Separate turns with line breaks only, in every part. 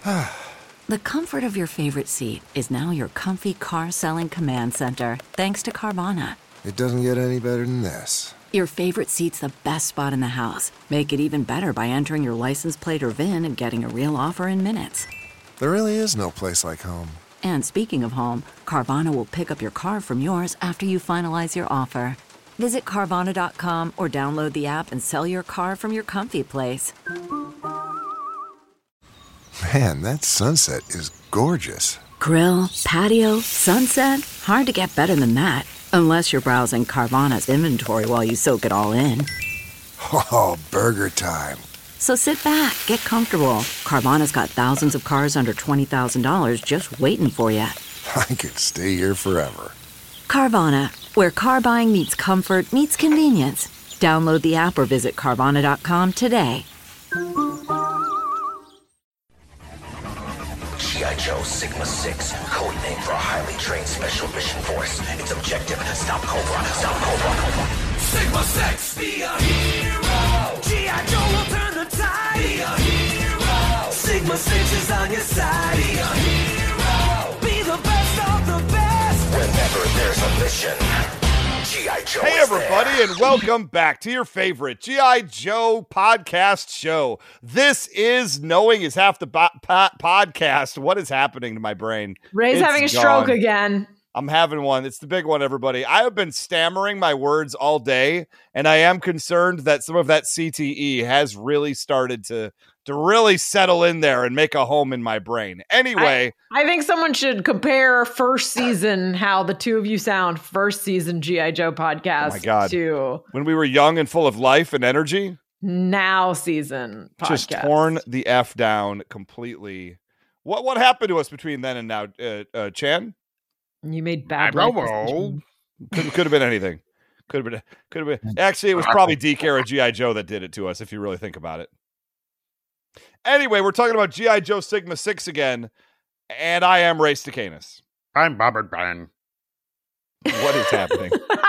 The comfort of your favorite seat is now your comfy car selling command center, thanks to Carvana.
It doesn't get any better than this.
Your favorite seat's the best spot in the house. Make it even better by entering your license plate or VIN and getting a real offer in minutes.
There really is no place like home.
And speaking of home, Carvana will pick up your car from yours after you finalize your offer. Visit Carvana.com or download the app and sell your car from your comfy place.
Man, that sunset is gorgeous.
Grill, patio, sunset. Hard to get better than that. Unless you're browsing Carvana's inventory while you soak it all in.
Oh, burger time.
So sit back, get comfortable. Carvana's got thousands of cars under $20,000 just waiting for you.
I could stay here forever.
Carvana, where car buying meets comfort meets convenience. Download the app or visit Carvana.com today.
G.I. Joe Sigma 6, code name for a highly trained special mission force. Its objective, stop Cobra, stop Cobra. Sigma 6, be a hero. G.I. Joe will turn the tide. Be a hero. Sigma 6 is on your side. Be a hero. Be the best of the best. Whenever there's a mission, G.I. Joe
Hey,
is
everybody,
there.
and welcome back to your favorite G.I. Joe podcast show. This is Knowing is Half the Podcast. What is happening to my brain?
Ray's
It's
having a stroke
gone.
again.
I'm having one. It's the big one, everybody. I have been stammering my words all day, and I am concerned that some of that CTE has really started to really settle in there and make a home in my brain. Anyway.
I think someone should compare first season, how the two of you sound, first season G.I. Joe podcast
Oh my God.
to
When we were young and full of life and energy,
now season podcast.
just torn the F down completely. What happened to us between then and now, Chan?
You made bad life decisions.
Could have been anything. Could have been. Actually, it was probably DK era G.I. Joe that did it to us, if you really think about it. Anyway, we're talking about G.I. Joe Sigma 6 again, and I am Ray Stacanis.
I'm Robert Bryan.
What is happening?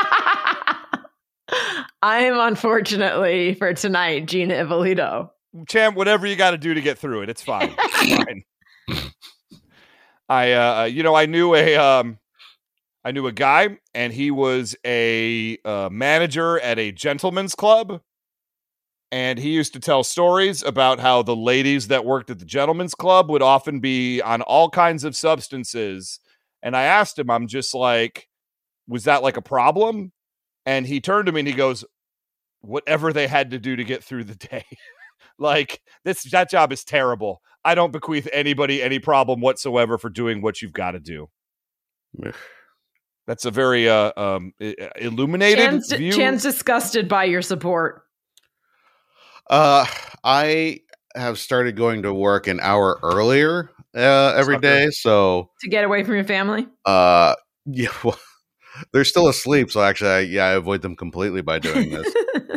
I am unfortunately for tonight, Gina Ippolito.
Chan, whatever you got to do to get through it, it's fine. It's fine. I knew a guy, and he was a manager at a gentleman's club, and he used to tell stories about how the ladies that worked at the gentleman's club would often be on all kinds of substances. And I asked him, I'm just like, was that like a problem? And he turned to me and he goes, whatever they had to do to get through the day. Like, that job is terrible. I don't bequeath anybody any problem whatsoever for doing what you've got to do. That's a very illuminated view.
Chan's disgusted by your support.
I have started going to work an hour earlier every day, so
To get away from your family?
yeah, well, they're still asleep, so actually, I avoid them completely by doing this.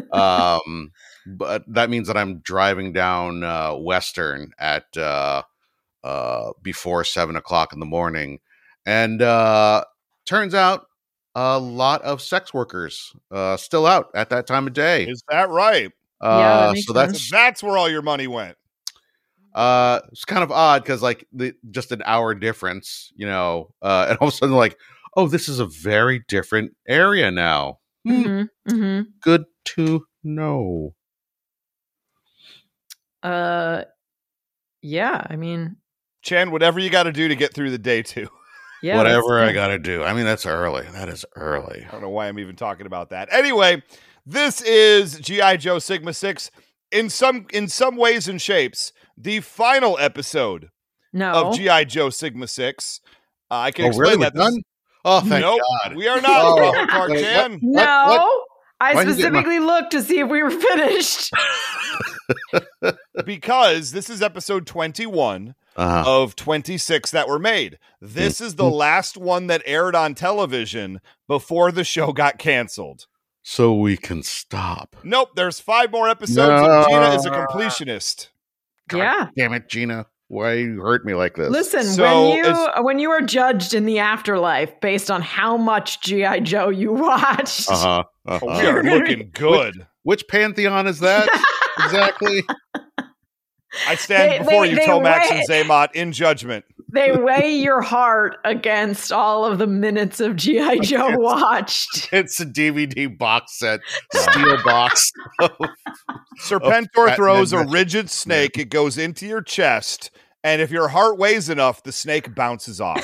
But that means that I'm driving down Western at before 7:00 in the morning, and turns out a lot of sex workers still out at that time of day.
Is that right?
Yeah, that makes
so
sense.
That's where all your money went.
it's kind of odd because like just an hour difference, and all of a sudden like, oh, this is a very different area now.
Mm-hmm. Mm-hmm.
Good to know.
Yeah, I mean,
Chan, whatever you got to do to get through the day too.
yeah.
Whatever I gotta do. I mean, that's early. That is early.
I don't know why I'm even talking about that. Anyway, this is G.I. Joe Sigma 6. In some ways and shapes, the final episode
No.
of G.I. Joe Sigma 6. I can
Oh,
explain
really?
that.
We're done? Oh, thank
Nope,
God.
we are not.
Oh,
Robert Clark
wait,
Chan.
No.
What?
I
Why'd you get my-
specifically looked to see if we were finished.
Because this is episode 21
Uh-huh.
of 26 that were made. This is the last one that aired on television before the show got canceled.
So we can stop.
Nope, there's 5 more episodes,
No.
and Gina is a completionist.
Yeah.
Damn it, Gina. Why you hurt me like this?
Listen,
So
when you are judged in the afterlife based on how much G.I. Joe you watched,
Uh-huh.
We are looking good.
Which pantheon is that? Exactly.
I stand before you, Tomax and Zaymot, in judgment.
They weigh your heart against all of the minutes of G.I. Joe watched.
It's a DVD box set, steel box.
Serpentor throws a rigid snake. It goes into your chest, and if your heart weighs enough, the snake bounces off.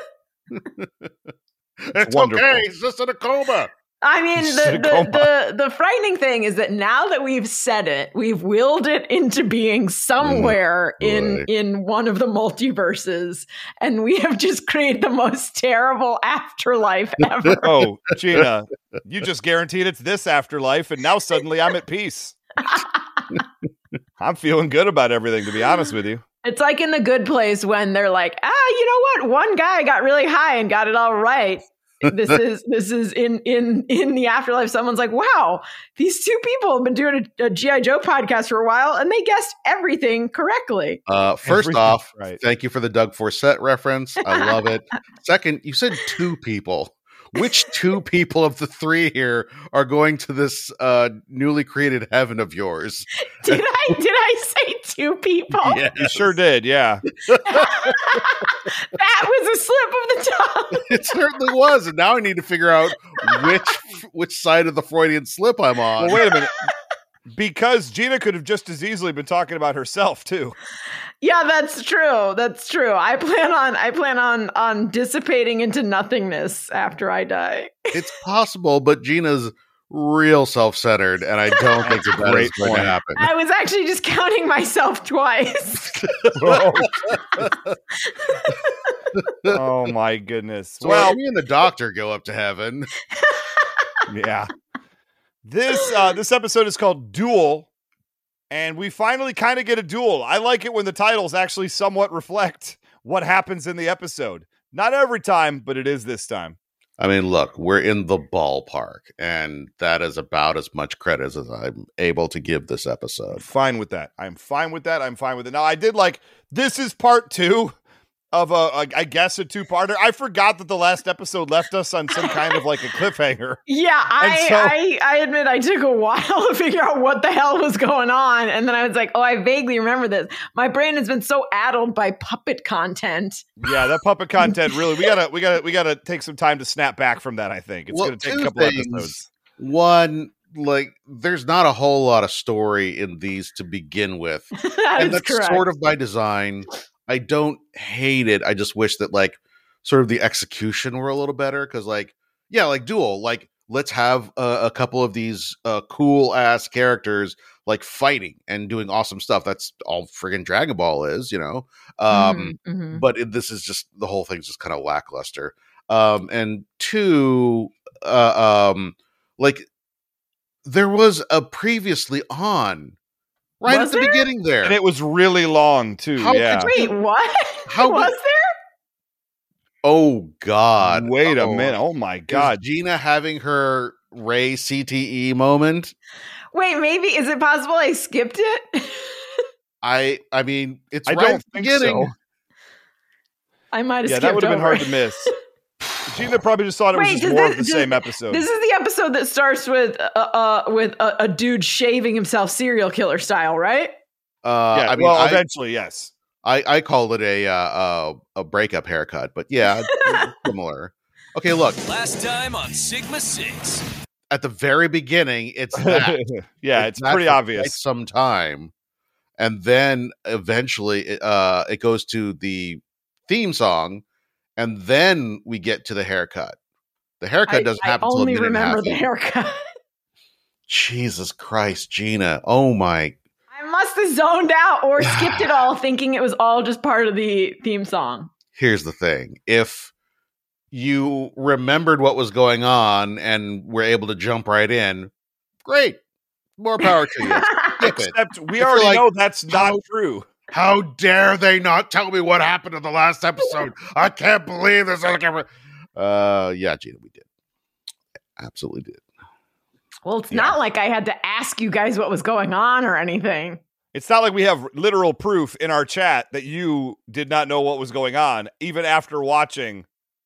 It's
wonderful.
okay. He's just in a coma.
I mean, the frightening thing is that now that we've said it, we've willed it into being somewhere in one of the multiverses, and we have just created the most terrible afterlife ever.
Oh, Gina, you just guaranteed it's this afterlife, and now suddenly I'm at peace. I'm feeling good about everything, to be honest with you.
It's like in The Good Place when they're like, you know what? One guy got really high and got it all right. This is in the afterlife. Someone's like, wow, these two people have been doing a G.I. Joe podcast for a while, and they guessed everything correctly.
First off, thank you for the Doug Forsett reference. I love it. Second, you said two people. Which two people of the three here are going to this newly created heaven of yours?
Did I say two people?
Yes.
You sure did, yeah.
That was a slip of the tongue.
It certainly was, and now I need to figure out which side of the Freudian slip I'm on.
Well, wait a minute. Because Gina could have just as easily been talking about herself too.
Yeah, that's true. That's true. I plan on dissipating into nothingness after I die.
It's possible, but Gina's real self-centered, and I don't think that is going to happen.
I was actually just counting myself twice.
Oh my goodness.
So well, me and the doctor go up to heaven.
Yeah. This episode is called Duel, and we finally kind of get a duel. I like it when the titles actually somewhat reflect what happens in the episode. Not every time, but it is this time.
I mean, look, we're in the ballpark, and that is about as much credit as I'm able to give this episode.
I'm fine with that. I'm fine with it. Now, I did like, this is part 2 of I guess a two-parter. I forgot that the last episode left us on some kind of like a cliffhanger.
Yeah, I admit I took a while to figure out what the hell was going on, and then I was like, oh, I vaguely remember this. My brain has been so addled by puppet content.
Yeah, that puppet content really. We gotta take some time to snap back from that. I think it's gonna take a couple episodes.
One, like, there's not a whole lot of story in these to begin with, and that's
correct.
Sort of by design. I don't hate it. I just wish that, like, sort of the execution were a little better. Because, like, yeah, like Duel, like, let's have a couple of these cool ass characters like fighting and doing awesome stuff. That's all friggin' Dragon Ball is, you know. But this is just, the whole thing's just kind of lackluster. And two, like, there was a previously on. Right at the beginning there.
And it was really long, too.
Wait, what?
How
was there?
Oh, God.
Wait a minute. Oh, my God.
Is Gina having her Ray CTE moment?
Wait, maybe. Is it possible I skipped it?
I mean, it's
I
right
don't
at the
think
beginning.
so.
I might have skipped
that would have been
over.
hard to miss. Gina probably just thought it was just more of the same episode.
This is the episode that starts with a dude shaving himself serial killer style, right?
I mean,
eventually, yes.
I called it a breakup haircut, but yeah, similar. Okay, look.
Last time on Sigma 6.
At the very beginning, it's that.
Yeah, it's pretty obvious.
Quite some time, and then eventually it goes to the theme song. And then we get to the haircut. The haircut doesn't happen until a minute and a half.
I only remember the haircut.
Jesus Christ, Gina. Oh my.
I must have zoned out or skipped it all thinking it was all just part of the theme song.
Here's the thing. If you remembered what was going on and were able to jump right in, great. More power to you. Skip it.
Except we already know that's not true.
How dare they not tell me what happened in the last episode? I can't believe this. Yeah, Gina, we did. Absolutely did.
Well, it's not like I had to ask you guys what was going on or anything.
It's not like we have literal proof in our chat that you did not know what was going on, even after watching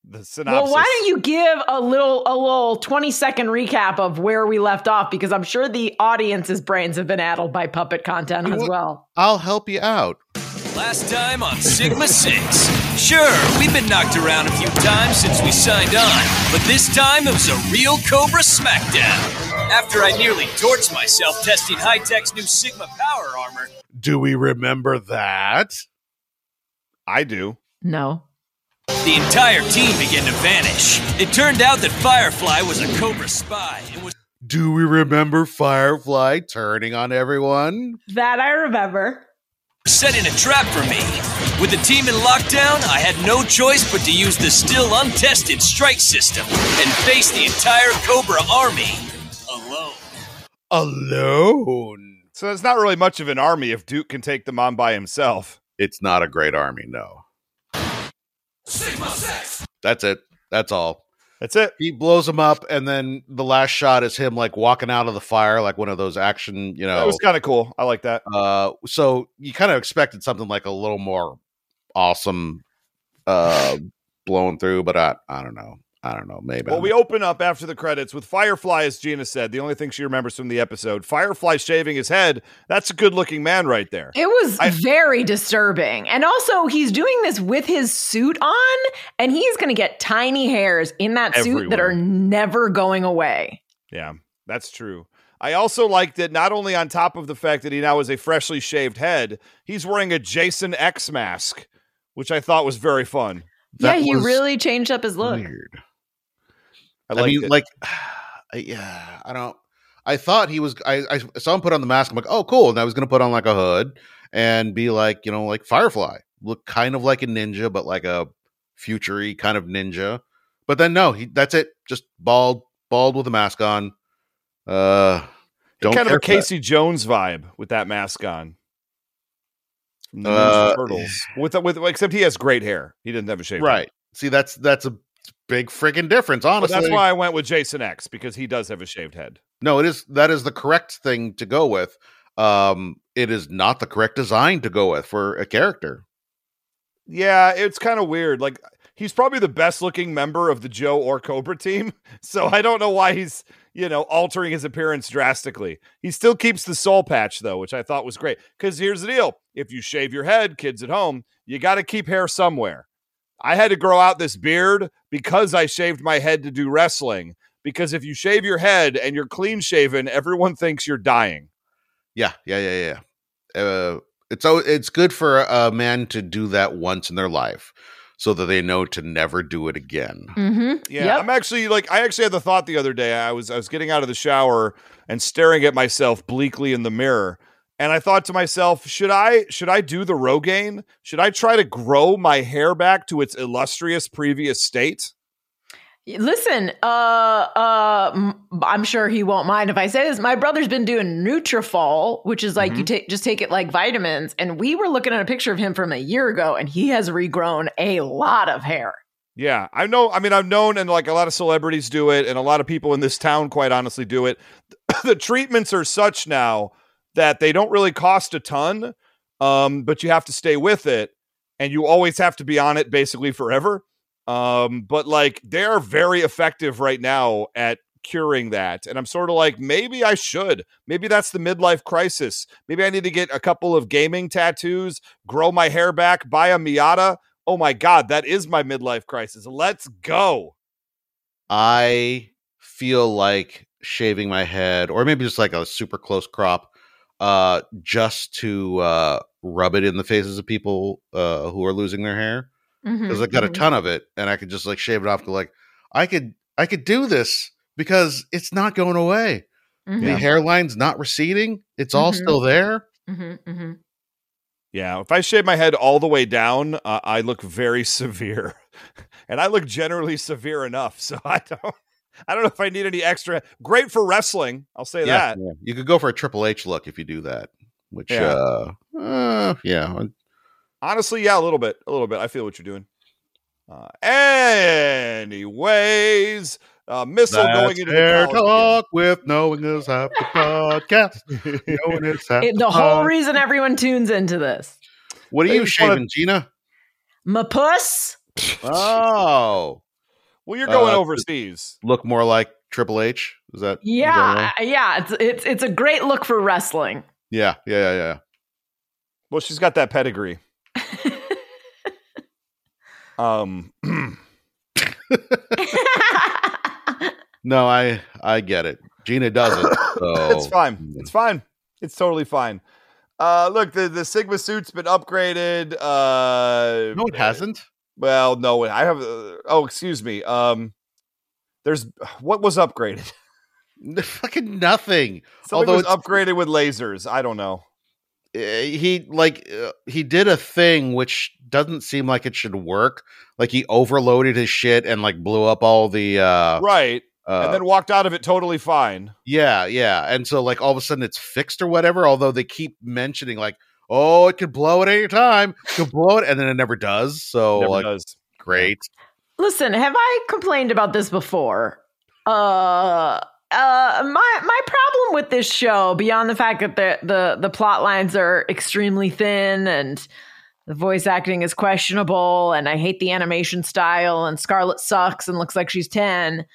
the synopsis.
Well, why don't you give a little 20-second recap of where we left off? Because I'm sure the audience's brains have been addled by puppet content as well.
I'll help you out.
Last time on Sigma 6. Sure, we've been knocked around a few times since we signed on, but this time it was a real Cobra smackdown. After I nearly torched myself testing High-Tech's new Sigma power armor.
Do we remember that?
I do.
No.
The entire team began to vanish. It turned out that Firefly was a Cobra spy and was
Do we remember Firefly turning on everyone?
That I remember.
setting a trap for me. With the team in lockdown, I had no choice but to use the still untested strike system and face the entire Cobra army alone.
Alone?
So it's not really much of an army if Duke can take them on by himself.
It's not a great army, no.
Sigma 6!
That's it. That's all.
That's it.
He blows him up, and then the last shot is him like walking out of the fire, like one of those action,
That was kind of cool. I like that.
So you kind of expected something like a little more awesome blown through, but I don't know. Maybe.
Well, we open up after the credits with Firefly, as Gina said. The only thing she remembers from the episode, Firefly shaving his head. That's a good-looking man right there.
It was very disturbing. And also, he's doing this with his suit on, and he's going to get tiny hairs in that suit that are never going away.
Yeah, that's true. I also like that not only on top of the fact that he now has a freshly shaved head, he's wearing a Jason X mask, which I thought was very fun.
Yeah, he really changed up his look.
Weird. I thought he was. I saw him put on the mask. I'm like, oh, cool. And I was going to put on like a hood and be like, like Firefly, look kind of like a ninja, but like a future-y kind of ninja. But then no, that's it. Just bald with a mask on. Don't
kind of a Casey
that.
Jones vibe with that mask on. From the Ninja Turtles. With except he has great hair. He didn't have a shaved
Right.
head.
See, that's a big freaking difference, honestly.
But that's why I went with Jason X, because he does have a shaved head.
No, that is the correct thing to go with. It is not the correct design to go with for a character.
Yeah, it's kind of weird. Like, he's probably the best looking member of the Joe or Cobra team. So I don't know why he's, altering his appearance drastically. He still keeps the soul patch, though, which I thought was great. Because here's the deal. If you shave your head, kids at home, you got to keep hair somewhere. I had to grow out this beard because I shaved my head to do wrestling. Because if you shave your head and you're clean shaven, everyone thinks you're dying.
Yeah. It's good for a man to do that once in their life, so that they know to never do it again.
Mm-hmm.
Yeah,
yep.
I actually had the thought the other day. I was getting out of the shower and staring at myself bleakly in the mirror. And I thought to myself, should I do the Rogaine? Should I try to grow my hair back to its illustrious previous state?
Listen, I'm sure he won't mind if I say this. My brother's been doing Nutrafol, which is like you just take it like vitamins. And we were looking at a picture of him from a year ago, and he has regrown a lot of hair.
Yeah, I know. I mean, I've known, and like a lot of celebrities do it, and a lot of people in this town, quite honestly, do it. The treatments are such now that they don't really cost a ton, but you have to stay with it, and you always have to be on it basically forever. But like they're very effective right now at curing that. And I'm sort of like, maybe I should. Maybe that's the midlife crisis. Maybe I need to get a couple of gaming tattoos, grow my hair back, buy a Miata. Oh my God, that is my midlife crisis. Let's go.
I feel like shaving my head, or maybe just like a super close crop, just to rub it in the faces of people who are losing their hair. Because I got a ton of it, and I could just like shave it off. Like I could do this because it's not going away. The hairline's not receding; it's all still there.
Yeah, if I shave my head all the way down, I look very severe, and I look generally severe enough. So I don't know if I need any extra. Great for wrestling, I'll say that.
Yeah. You could go for a Triple H look if you do that. Which,
honestly, yeah, a little bit. I feel what you're doing. Anyways, Missile going into
the
college
talk with Knowing Is Half the podcast. Knowing Is Half
the whole reason everyone tunes into this.
What are you shaving, Gina?
My puss.
Oh,
Well, you're going overseas.
Look more like Triple H. Is that?
Yeah. It's a great look for wrestling.
Yeah.
Well, she's got that pedigree.
No, I get it. Gina doesn't. So.
It's fine. It's fine. It's totally fine. Look, the Sigma suit's been upgraded.
No, it hasn't.
Well, no, I have. Excuse me. There's what was upgraded?
Fucking nothing.
Something was upgraded with lasers. I don't know.
He did a thing which doesn't seem like it should work. Like he overloaded his shit and like blew up all the
right. And then walked out of it totally fine.
Yeah. And so like all of a sudden it's fixed or whatever, although they keep mentioning like, oh, it could blow at any time. It could blow it, and then it never does. So
never
like,
does.
Great.
Listen, have I complained about this before? My problem with this show, beyond the fact that the plot lines are extremely thin and the voice acting is questionable, and I hate the animation style, and Scarlett sucks and looks like she's 10.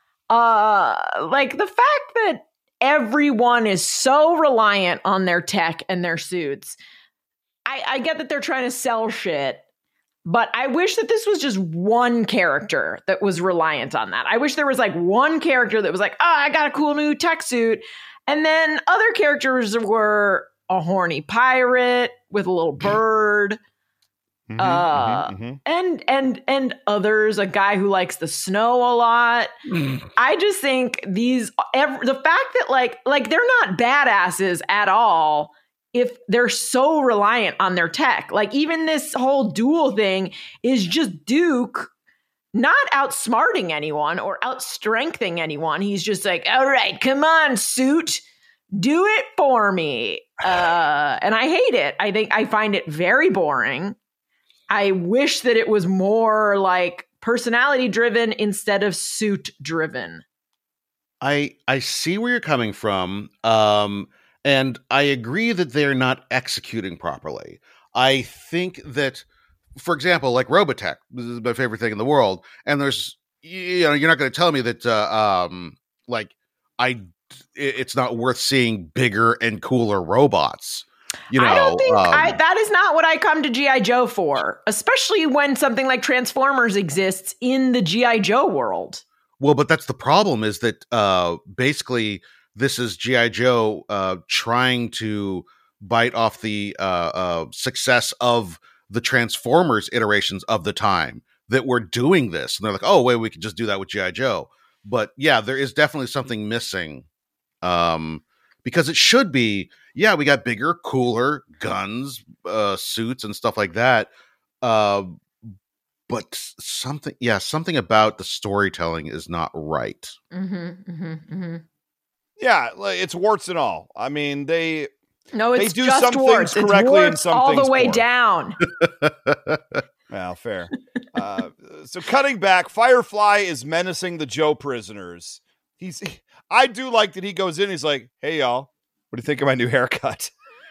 Like the fact that everyone is so reliant on their tech and their suits. I get that they're trying to sell shit, but I wish that this was just one character that was reliant on that. I wish there was like one character that was like, oh, I got a cool new tech suit. And then other characters were a horny pirate with a little bird. And others, a guy who likes the snow a lot. I just think the fact that like they're not badasses at all if they're so reliant on their tech. Like even this whole duel thing is just Duke not outsmarting anyone or outstrengthening anyone. He's just like, all right, come on, suit, do it for me. And I hate it. I find it very boring. I wish that it was more like personality driven instead of suit driven.
I see where you're coming from. And I agree that they're not executing properly. I think that, for example, like Robotech, this is my favorite thing in the world. And there's, you're not going to tell me that, it's not worth seeing bigger and cooler robots.
I don't think that is not what I come to G.I. Joe for, especially when something like Transformers exists in the G.I. Joe world.
Well, but that's the problem is that basically this is G.I. Joe trying to bite off the success of the Transformers iterations of the time that were doing this. And they're like, oh, wait, we could just do that with G.I. Joe. But yeah, there is definitely something missing because it should be, yeah, we got bigger, cooler guns, suits and stuff like that. But something about the storytelling is not right.
Yeah, it's warts and all. I mean, they do
just
some
warts.
things correctly and some
all
things
the way
poor.
down.
Well, fair. So cutting back, Firefly is menacing the Joe prisoners. I do like that he goes in. He's like, "Hey, y'all, what do you think of my new haircut?"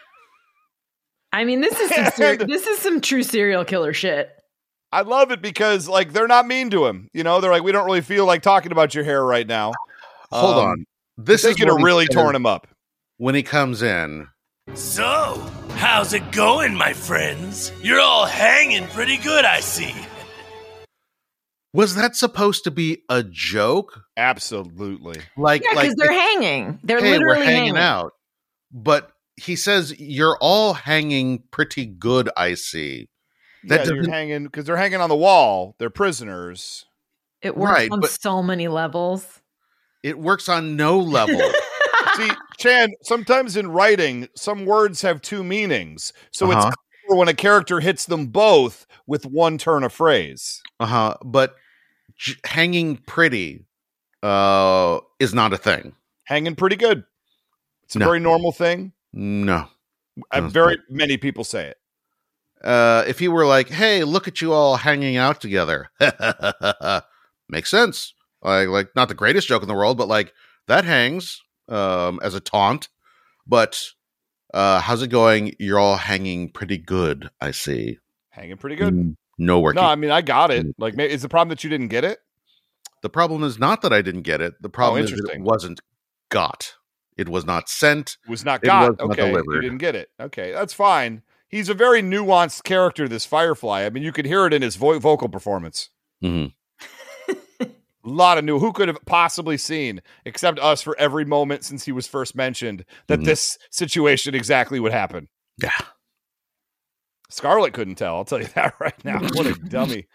I mean, this is some true serial killer shit.
I love it because like they're not mean to him. They're like, "We don't really feel like talking about your hair right now."
Hold on.
This is gonna really torn him up
when he comes in.
So, how's it going, my friends? You're all hanging pretty good, I see.
Was that supposed to be a joke?
Absolutely.
Because they're hanging. They're literally
we're hanging out. But he says, you're all hanging pretty good, I see.
You're hanging because they're hanging on the wall. They're prisoners.
It works on so many levels.
It works on no level.
See, Chan, sometimes in writing, some words have two meanings. So it's clear when a character hits them both with one turn of phrase.
But hanging pretty is not a thing.
Hanging pretty good. It's a very normal thing.
No.
Many people say it.
If you were like, hey, look at you all hanging out together. Makes sense. Like not the greatest joke in the world, but like that hangs as a taunt. But how's it going? You're all hanging pretty good, I see.
Hanging pretty good.
No working.
No, I mean, I got it. Like, is the problem that you didn't get it?
The problem is not that I didn't get it. The problem is that it
interesting.
wasn't got. It was not sent.
It was not
It
got.
was not
Okay, you
delivered.
didn't get it. Okay, that's fine. He's a very nuanced character, this Firefly. I mean, you could hear it in his vocal performance.
Mhm.
A lot of who could have possibly seen, except us, for every moment since he was first mentioned, that this situation exactly would happen.
Yeah.
Scarlet couldn't tell. I'll tell you that right now. What a dummy.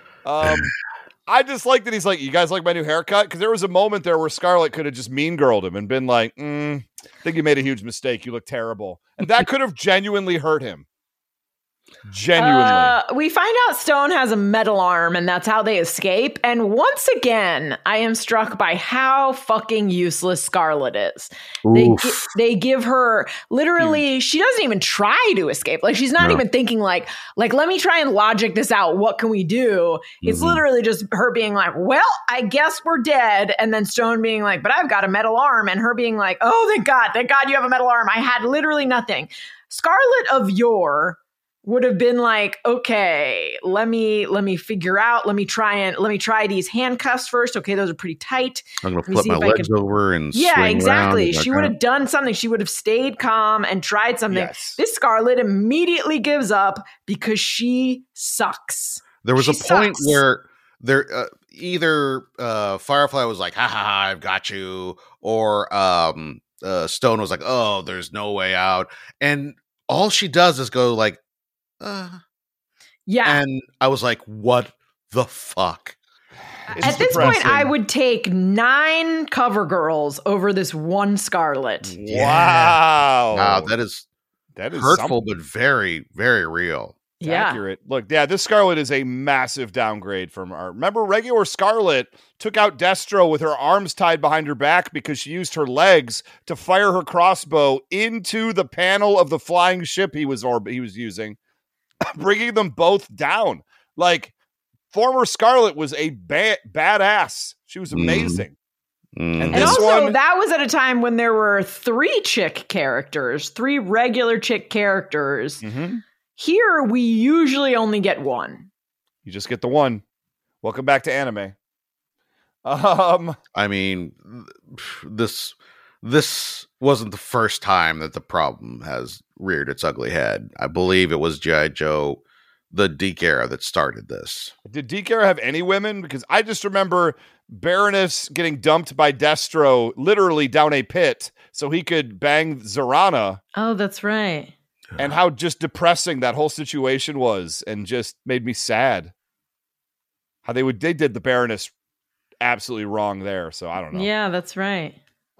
I just like that he's like, you guys like my new haircut? Because there was a moment there where Scarlet could have just mean girled him and been like, I think you made a huge mistake. You look terrible. And that could have genuinely hurt him. Genuinely.
We find out Stone has a metal arm, and that's how they escape. And once again, I am struck by how fucking useless Scarlet is. They give her literally, she doesn't even try to escape. Like, she's not even thinking like, let me try and logic this out. What can we do? It's literally just her being like, well, I guess we're dead. And then Stone being like, but I've got a metal arm. And her being like, oh, thank God you have a metal arm. I had literally nothing. Scarlet of yore would have been like, okay, let me figure out, let me try these handcuffs first. Okay, those are pretty tight.
I'm gonna flip my legs over and
yeah,
swing
exactly.
around.
She would have done something. She would have stayed calm and tried something.
Yes.
This Scarlet immediately gives up because she sucks.
There was
She
a point
sucks.
where there either Firefly was like, "Ha ha ha, I've got you," or Stone was like, "Oh, there's no way out," and all she does is go like,
Yeah.
and I was like, "What the fuck?"
At this point, I would take 9 cover girls over this one Scarlet.
Wow.
Wow, that is hurtful,
something.
but very, very real.
Yeah.
Accurate. Look, yeah, this Scarlet is a massive downgrade from our. Remember, regular Scarlet took out Destro with her arms tied behind her back because she used her legs to fire her crossbow into the panel of the flying ship he was using, bringing them both down. Like, former Scarlet was a badass. She was amazing.
And also, that was at a time when there were 3 chick characters, 3 regular chick characters.
Mm-hmm.
Here, we usually only get 1.
You just get the one. Welcome back to anime.
I mean, this wasn't the first time that the problem has reared its ugly head. I believe it was G.I. Joe, the Deke era, that started this.
Did Deke era have any women? Because I just remember Baroness getting dumped by Destro literally down a pit so he could bang Zorana.
Oh, that's right.
And how just depressing that whole situation was, and just made me sad. How they did the Baroness absolutely wrong there. So I don't know.
Yeah, that's right.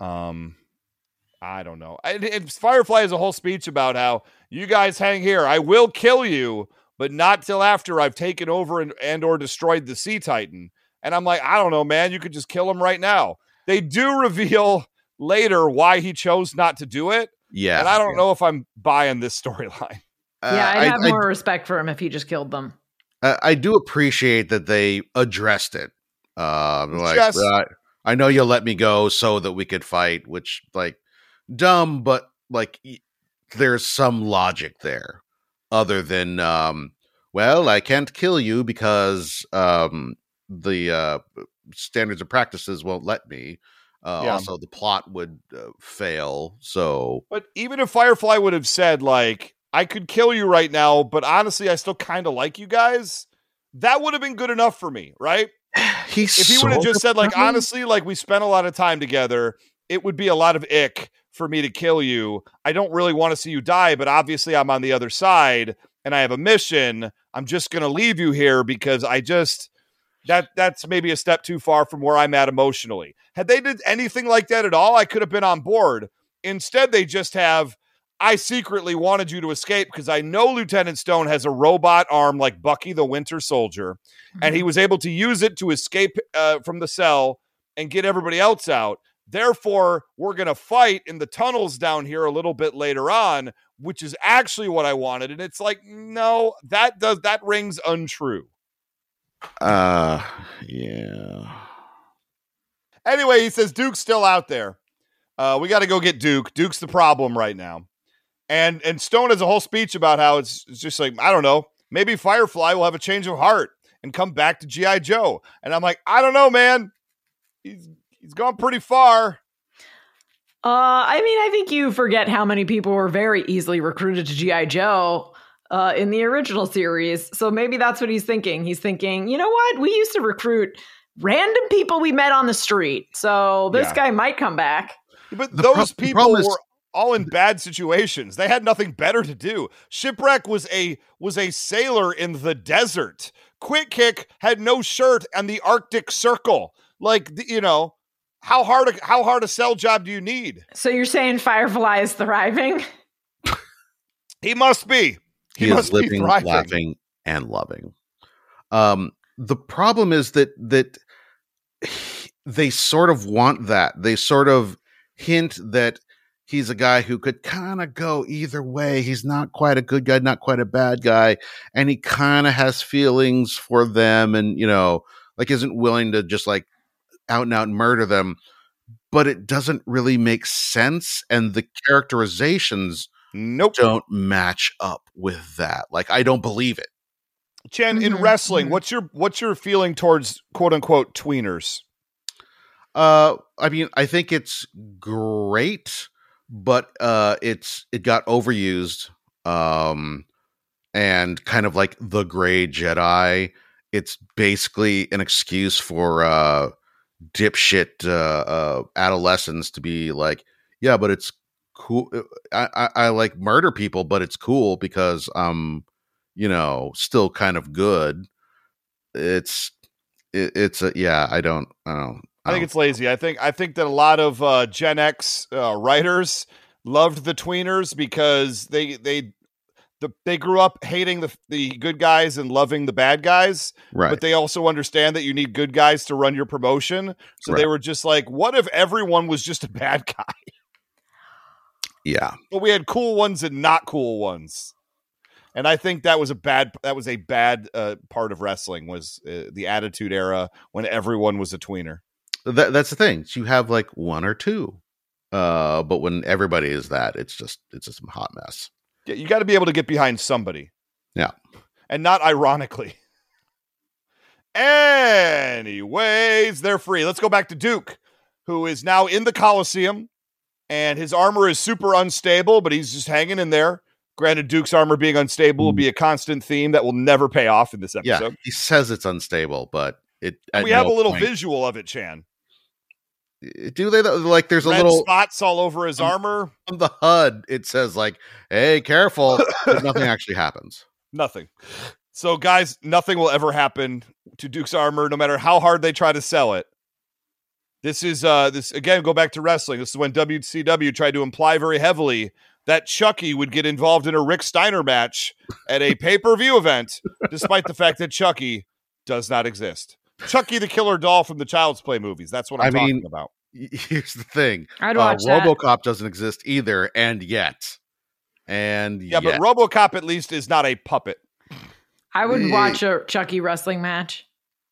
I don't know. Firefly has a whole speech about how you guys hang here. I will kill you, but not till after I've taken over and or destroyed the Sea Titan. And I'm like, I don't know, man. You could just kill him right now. They do reveal later why he chose not to do it.
Yeah.
And I don't know if I'm buying this storyline.
Yeah, I'd have more respect for him if he just killed them.
I do appreciate that they addressed it.
Yes.
I know you'll let me go so that we could fight, which, like, dumb, but like there's some logic there other than, well, I can't kill you because the standards and practices won't let me. Also, the plot would fail. So,
but even if Firefly would have said, like, I could kill you right now, but honestly, I still kind of like you guys, that would have been good enough for me, right? If he would have just said, like, honestly, like, we spent a lot of time together, it would be a lot of ick for me to kill you. I don't really want to see you die, but obviously I'm on the other side and I have a mission. I'm just going to leave you here because I just... That's maybe a step too far from where I'm at emotionally. Had they did anything like that at all, I could have been on board. Instead, they just have, I secretly wanted you to escape because I know Lieutenant Stone has a robot arm like Bucky the Winter Soldier, and he was able to use it to escape from the cell and get everybody else out. Therefore, we're going to fight in the tunnels down here a little bit later on, which is actually what I wanted. And it's like, no, that rings untrue.
Yeah.
Anyway, he says Duke's still out there. We got to go get Duke. Duke's the problem right now. And Stone has a whole speech about how it's just like, I don't know, maybe Firefly will have a change of heart and come back to G.I. Joe. And I'm like, I don't know, man. he's gone pretty far.
I think you forget how many people were very easily recruited to G.I. Joe in the original series. So maybe that's what he's thinking. He's thinking, you know what? We used to recruit random people we met on the street. So this guy might come back.
But those people were all in bad situations. They had nothing better to do. Shipwreck was a sailor in the desert. Quick Kick had no shirt and the Arctic Circle. Like, how hard a sell job do you need?
So you're saying Firefly is thriving?
He must be. He must
is living,
be thriving.
laughing, and loving. The problem is that they sort of want that. They sort of hint that he's a guy who could kind of go either way. He's not quite a good guy, not quite a bad guy. And he kind of has feelings for them and, isn't willing to just like out and out murder them. But it doesn't really make sense. And the characterizations don't match up with that. Like, I don't believe it.
Chen, in wrestling, what's your feeling towards quote unquote tweeners?
I think it's great, but it got overused, and kind of like the Gray Jedi. It's basically an excuse for dipshit adolescents to be like, yeah, but it's cool. I like murder people, but it's cool because still kind of good. I
think it's lazy. I think that a lot of Gen X writers loved the tweeners because they grew up hating the good guys and loving the bad guys.
Right.
But they also understand that you need good guys to run your promotion. So they were just like, what if everyone was just a bad guy?
Yeah.
But we had cool ones and not cool ones. And I think that was a bad part of wrestling was the Attitude Era when everyone was a tweener.
That's the thing. You have like one or two, but when everybody is that, it's just a hot mess.
Yeah, you got to be able to get behind somebody.
Yeah,
and not ironically. Anyways, they're free. Let's go back to Duke, who is now in the Coliseum, and his armor is super unstable, but he's just hanging in there. Granted, Duke's armor being unstable will be a constant theme that will never pay off in this episode.
Yeah, he says it's unstable, but
we have a little visual of it, Chan.
Do they? Like, there's
red
a little
spots all over his armor.
On the HUD, it says like, "Hey, careful!" But nothing actually happens.
Nothing. So, guys, nothing will ever happen to Duke's armor, no matter how hard they try to sell it. This is this again. Go back to wrestling. This is when WCW tried to imply very heavily that Chucky would get involved in a Rick Steiner match at a pay-per-view event, despite the fact that Chucky does not exist. Chucky the Killer Doll from the Child's Play movies. That's what I'm talking about.
Here's the thing.
I'd watch that.
RoboCop doesn't exist either, and yet.
But RoboCop at least is not a puppet.
I would watch a Chucky wrestling match.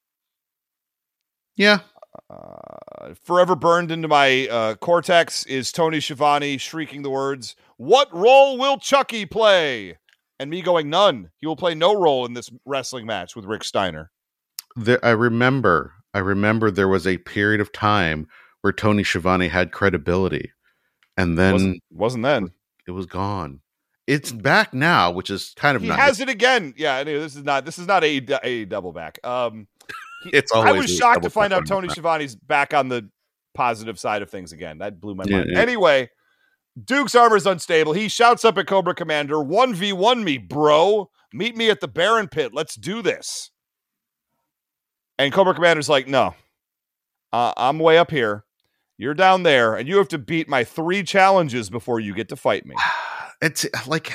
Yeah.
Forever burned into my cortex is Tony Schiavone shrieking the words, "What role will Chucky play?" And me going, none. He will play no role in this wrestling match with Rick Steiner.
I remember there was a period of time where Tony Schiavone had credibility, and then
wasn't then.
It was gone. It's back now, which is kind of
he
nice.
Has it again. Yeah, anyway, this is not a double back.
It's always
I was shocked to find out Tony Schiavone's back on the positive side of things again. That blew my mind.
Yeah.
Anyway, Duke's armor is unstable. He shouts up at Cobra Commander, 1v1 me, bro. Meet me at the Baron Pit. Let's do this. And Cobra Commander's like, no, I'm way up here. You're down there, and you have to beat my 3 challenges before you get to fight me.
It's like,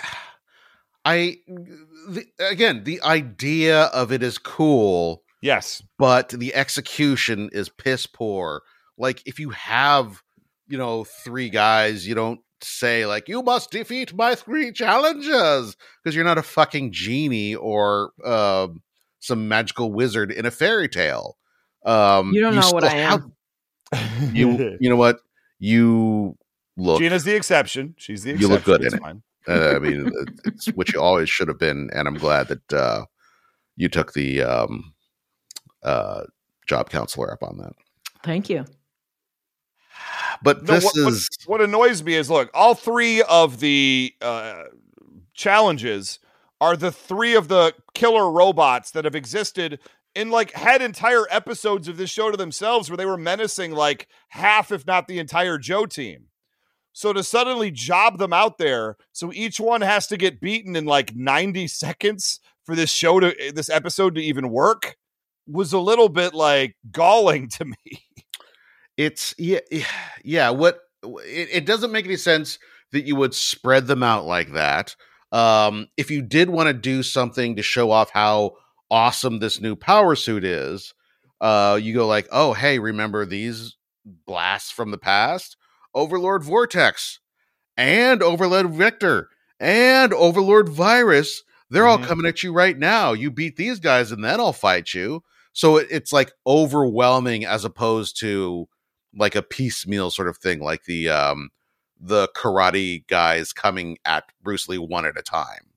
the idea of it is cool.
Yes.
But the execution is piss poor. Like, if you have, 3 guys, you don't say, like, you must defeat my 3 challenges, because you're not a fucking genie or some magical wizard in a fairy tale.
You don't know what I am.
You know what? You look.
Gina's the exception. She's the exception.
You look good
it's
in
fine.
it. It's what you always should have been, and I'm glad that you took the job counselor up on that.
Thank you.
But
what annoys me is, look, all three of the challenges are the three of the killer robots that have existed in had entire episodes of this show to themselves where they were menacing half, if not the entire Joe team. So to suddenly job them out there, so each one has to get beaten in 90 seconds for this episode to even work, was a little bit galling to me.
It's yeah. What it doesn't make any sense that you would spread them out like that. If you did want to do something to show off how awesome this new power suit is, you go oh, hey, remember these blasts from the past? Overlord Vortex and Overlord Victor and Overlord Virus. They're all coming at you right now. You beat these guys and then I'll fight you. So it's overwhelming as opposed to a piecemeal sort of thing, like the karate guys coming at Bruce Lee one at a time,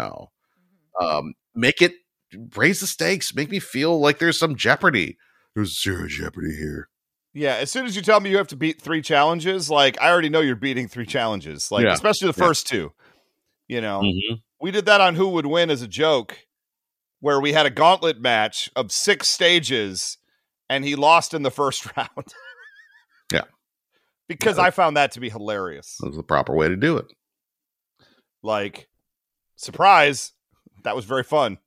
raise the stakes, make me feel like there's some jeopardy. There's zero jeopardy here.
Yeah, as soon as you tell me you have to beat 3 challenges, I already know you're beating 3 challenges, especially the first 2. We did that on Who Would Win as a joke, where we had a gauntlet match of 6 stages, and he lost in the first round.
Yeah.
Because I found that to be hilarious.
That was the proper way to do it.
Surprise, that was very fun.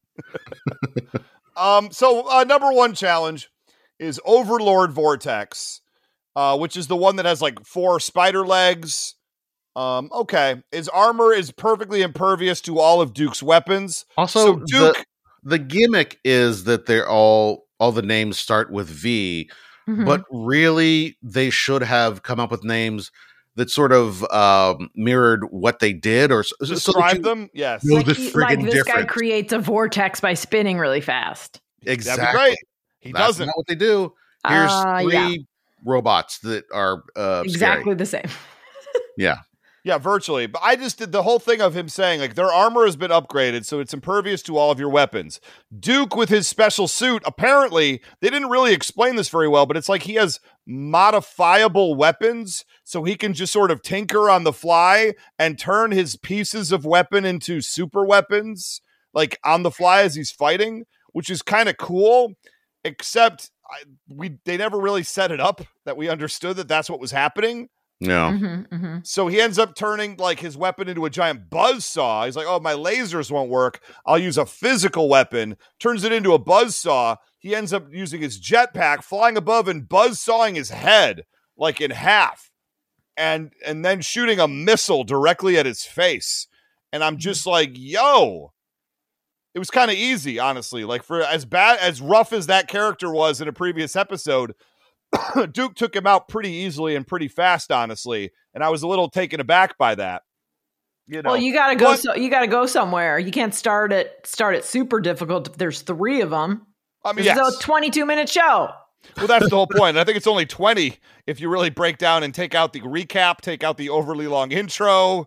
So number 1 challenge is Overlord Vortex, which is the one that has 4 spider legs. Okay. His armor is perfectly impervious to all of Duke's weapons.
Also,
so Duke,
the gimmick is that they're all the names start with V, but really they should have come up with names that sort of mirrored what they did or
describe them. Yes.
This guy creates a vortex by spinning really fast.
Exactly.
That'd be great. He
That's
doesn't.
not what they do. Here's 3 robots that are
exactly
scary.
the same.
Yeah.
Yeah, virtually. But I just did the whole thing of him saying, their armor has been upgraded, so it's impervious to all of your weapons. Duke, with his special suit, apparently, they didn't really explain this very well, but it's he has modifiable weapons, so he can just sort of tinker on the fly and turn his pieces of weapon into super weapons, on the fly as he's fighting, which is kind of cool, except they never really set it up that we understood that that's what was happening.
No.
So he ends up turning his weapon into a giant buzzsaw. He's oh, my lasers won't work. I'll use a physical weapon. Turns it into a buzzsaw. He ends up using his jetpack, flying above and buzzsawing his head in half, and then shooting a missile directly at his face. And I'm just yo, it was kind of easy, honestly. For as rough as that character was in a previous episode, Duke took him out pretty easily and pretty fast, honestly, and I was a little taken aback by that.
Well, you gotta go. You gotta go somewhere. You can't start it super difficult if there's 3 of them.
I mean,
it's a 22-minute show.
Well, that's the whole point. I think it's only 20 if you really break down and take out the recap, take out the overly long intro.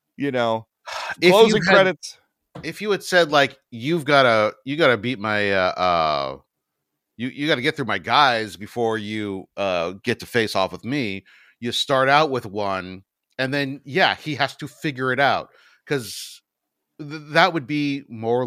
Closing credits.
If you had said you gotta beat my You got to get through my guys before you get to face off with me. You start out with one, and then, he has to figure it out. Because that would be more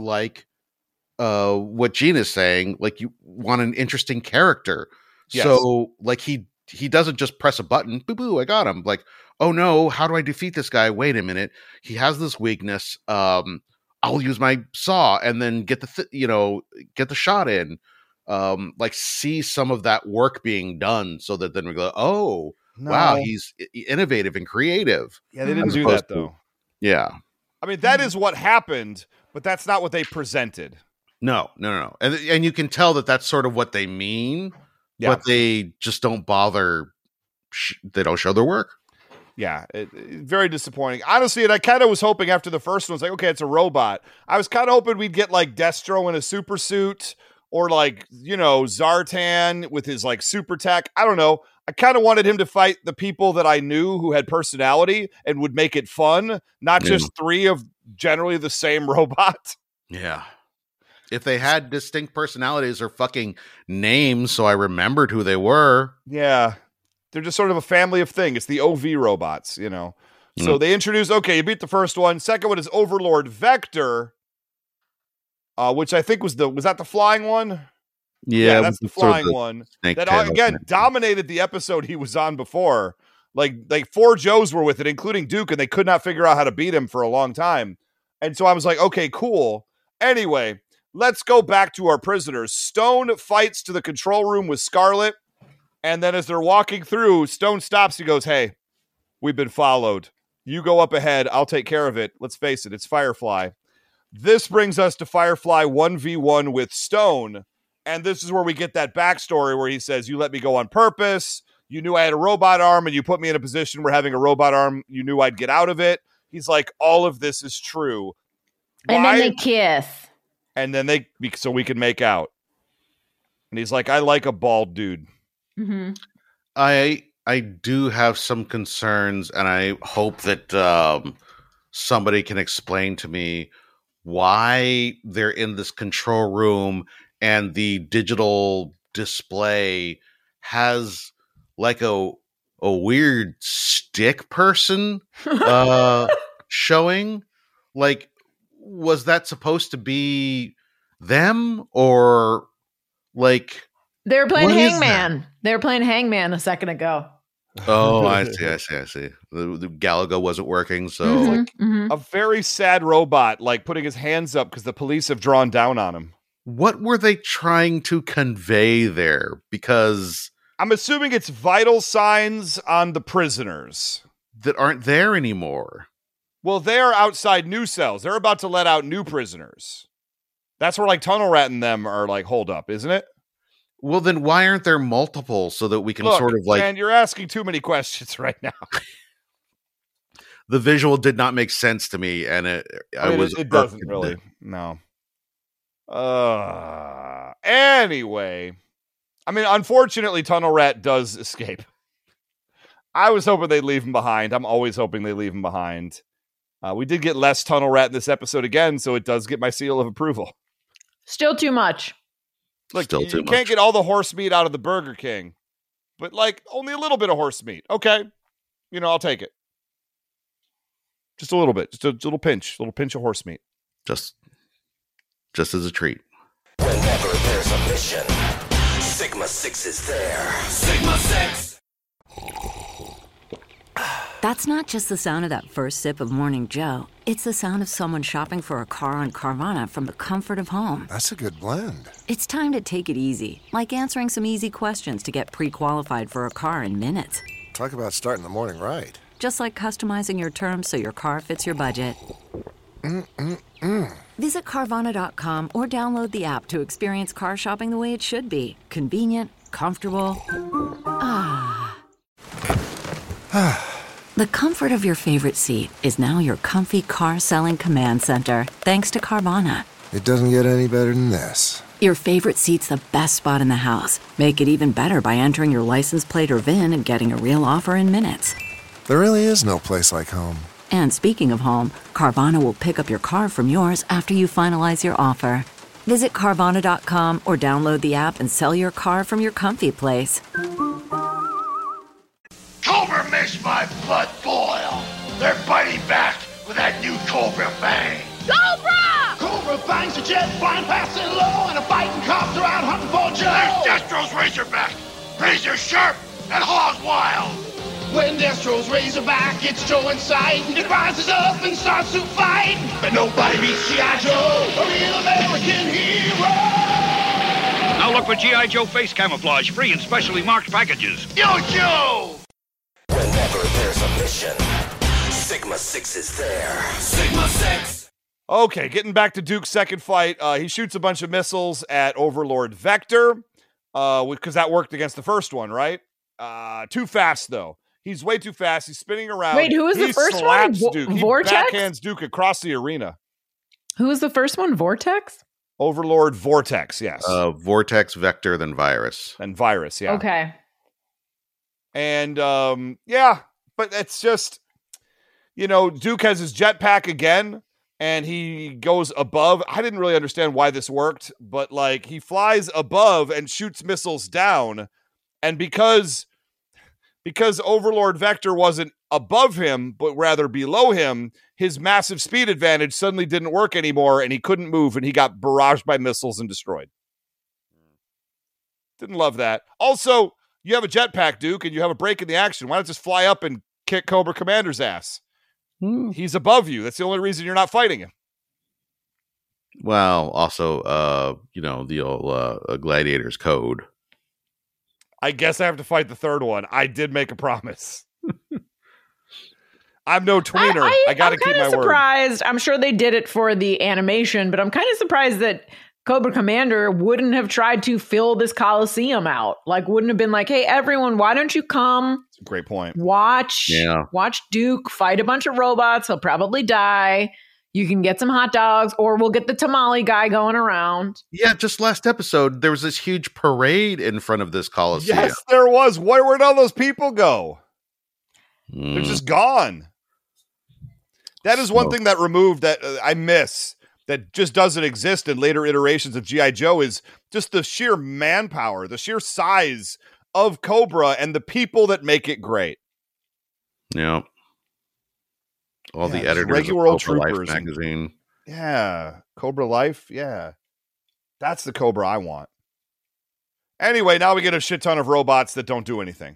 what Gina's saying. You want an interesting character. Yes. So, he doesn't just press a button. Boo-boo, I got him. Oh, no, how do I defeat this guy? Wait a minute. He has this weakness. I'll use my saw and then get get the shot in. See some of that work being done so that then we go, oh, no. Wow, he's innovative and creative.
Yeah, they didn't do that, though.
Yeah.
I mean, that is what happened, but that's not what they presented.
No. And you can tell that that's sort of what they mean, but they just don't bother. They don't show their work.
Yeah, very disappointing. Honestly, and I kind of was hoping after the first one, it's okay, it's a robot. I was kind of hoping we'd get Destro in a super suit, or Zartan with his super tech. I don't know. I kind of wanted him to fight the people that I knew who had personality and would make it fun, not just 3 of generally the same robot.
Yeah. If they had distinct personalities or fucking names, so I remembered who they were.
Yeah. They're just sort of a family of thing. It's the OV robots, you know. So they introduce, okay, you beat the first one. Second one is Overlord Vector, which I think was that the flying one? Yeah, that's the flying one. That again dominated the episode he was on before. Like 4 Joes were with it, including Duke, and they could not figure out how to beat him for a long time. And so I was like, okay, cool. Anyway, let's go back to our prisoners. Stone fights to the control room with Scarlet. And then as they're walking through, Stone stops. He goes, hey, we've been followed. You go up ahead. I'll take care of it. Let's face it. It's Firefly. This brings us to Firefly 1v1 with Stone. And this is where we get that backstory where he says, you let me go on purpose. You knew I had a robot arm and you put me in a position where having a robot arm, you knew I'd get out of it. He's like, all of this is true.
And then they kiss.
And then so we can make out. And he's like, I like a bald dude.
Mm-hmm.
I do have some concerns, and I hope that somebody can explain to me why they're in this control room and the digital display has like a weird stick person showing. Like, was that supposed to be them, or like
they were playing Hangman? They were playing Hangman a second ago.
Oh, I see. The Galaga wasn't working, so
a very sad robot, like putting his hands up because the police have drawn down on him.
What were they trying to convey there? Because
I'm assuming it's vital signs on the prisoners
that aren't there anymore.
Well, they are outside new cells. They're about to let out new prisoners. That's where like Tunnel Rat and them are like hold up, isn't it?
Well, then why aren't there multiple so that we can sort of like...
Man, you're asking too many questions right now.
The visual did not make sense to me, and it
doesn't really. No. Anyway, I mean, unfortunately, Tunnel Rat does escape. I was hoping they'd leave him behind. I'm always hoping they leave him behind. We did get less Tunnel Rat in this episode again, so it does get my seal of approval.
Still too much.
Look, you can't get all the horse meat out of the Burger King, but like only a little bit of horse meat. Okay. I'll take it. Just a little bit, just a little pinch of horse meat.
Just as a treat.
Whenever there's a mission, Sigma 6 is there. Sigma 6!
That's not just the sound of that first sip of Morning Joe. It's the sound of someone shopping for a car on Carvana from the comfort of home.
That's a good blend.
It's time to take it easy, like answering some easy questions to get pre-qualified for a car in minutes.
Talk about starting the morning right.
Just like customizing your terms so your car fits your budget. Visit Carvana.com or download the app to experience car shopping the way it should be. Convenient, comfortable. The comfort of your favorite seat is now your comfy car selling command center, thanks to Carvana.
It doesn't get any better than this.
Your favorite seat's the best spot in the house. Make it even better by entering your license plate or VIN and getting a real offer in minutes.
There really is no place like home.
And speaking of home, Carvana will pick up your car from yours after you finalize your offer. Visit Carvana.com or download the app and sell your car from your comfy place.
Cobra makes my blood boil. They're biting back with that new Cobra Bang.
Cobra!
Cobra bangs a jet flying past it low, and a fighting cops are out hunting for Joe. There's Destro's Razorback, razor sharp and hog wild. When Destro's Razorback gets Joe in sight, it rises up and starts to fight. But nobody beats G.I. Joe, a real American hero.
Now look for G.I. Joe face camouflage, free in specially marked packages.
Yo, Joe!
Whenever there's a mission, Sigma 6 is there. Sigma 6!
Okay, getting back to Duke's second fight, he shoots a bunch of missiles at Overlord Vector, because that worked against the first one, right? Too fast, though. He's way too fast. He's spinning around.
Wait, who was the first one?
Duke.
Vortex?
He backhands Duke across the arena.
Who was the first one? Vortex?
Overlord Vortex, yes.
Vortex, Vector, then Virus.
And Virus, yeah.
Okay.
And, yeah, but it's just, Duke has his jetpack again, and he goes above. I didn't really understand why this worked, but like he flies above and shoots missiles down. And because Overlord Vector wasn't above him, but rather below him, his massive speed advantage suddenly didn't work anymore, and he couldn't move, and he got barraged by missiles and destroyed. Didn't love that. Also, you have a jetpack, Duke, and you have a break in the action. Why not just fly up and kick Cobra Commander's ass? He's above you. That's the only reason you're not fighting him.
Well, also, the old Gladiator's code.
I guess I have to fight the third one. I did make a promise. I'm no tweener. I got to keep my word.
I'm surprised. I'm sure they did it for the animation, but I'm kind of surprised that Cobra Commander wouldn't have tried to fill this Coliseum out. Like, wouldn't have been like, hey, everyone, why don't you come?
That's a great point.
Watch Duke fight a bunch of robots. He'll probably die. You can get some hot dogs, or we'll get the tamale guy going around.
Yeah, just last episode, there was this huge parade in front of this Coliseum.
Yes, there was. Where'd all those people go? They're just gone. That is one thing that removed that I miss that just doesn't exist in later iterations of G.I. Joe is just the sheer manpower, the sheer size of Cobra and the people that make it great.
Yeah. All the editors
regular
of
old
Cobra
troopers
Life magazine.
Yeah. Cobra Life. Yeah. That's the Cobra I want. Anyway, now we get a shit ton of robots that don't do anything.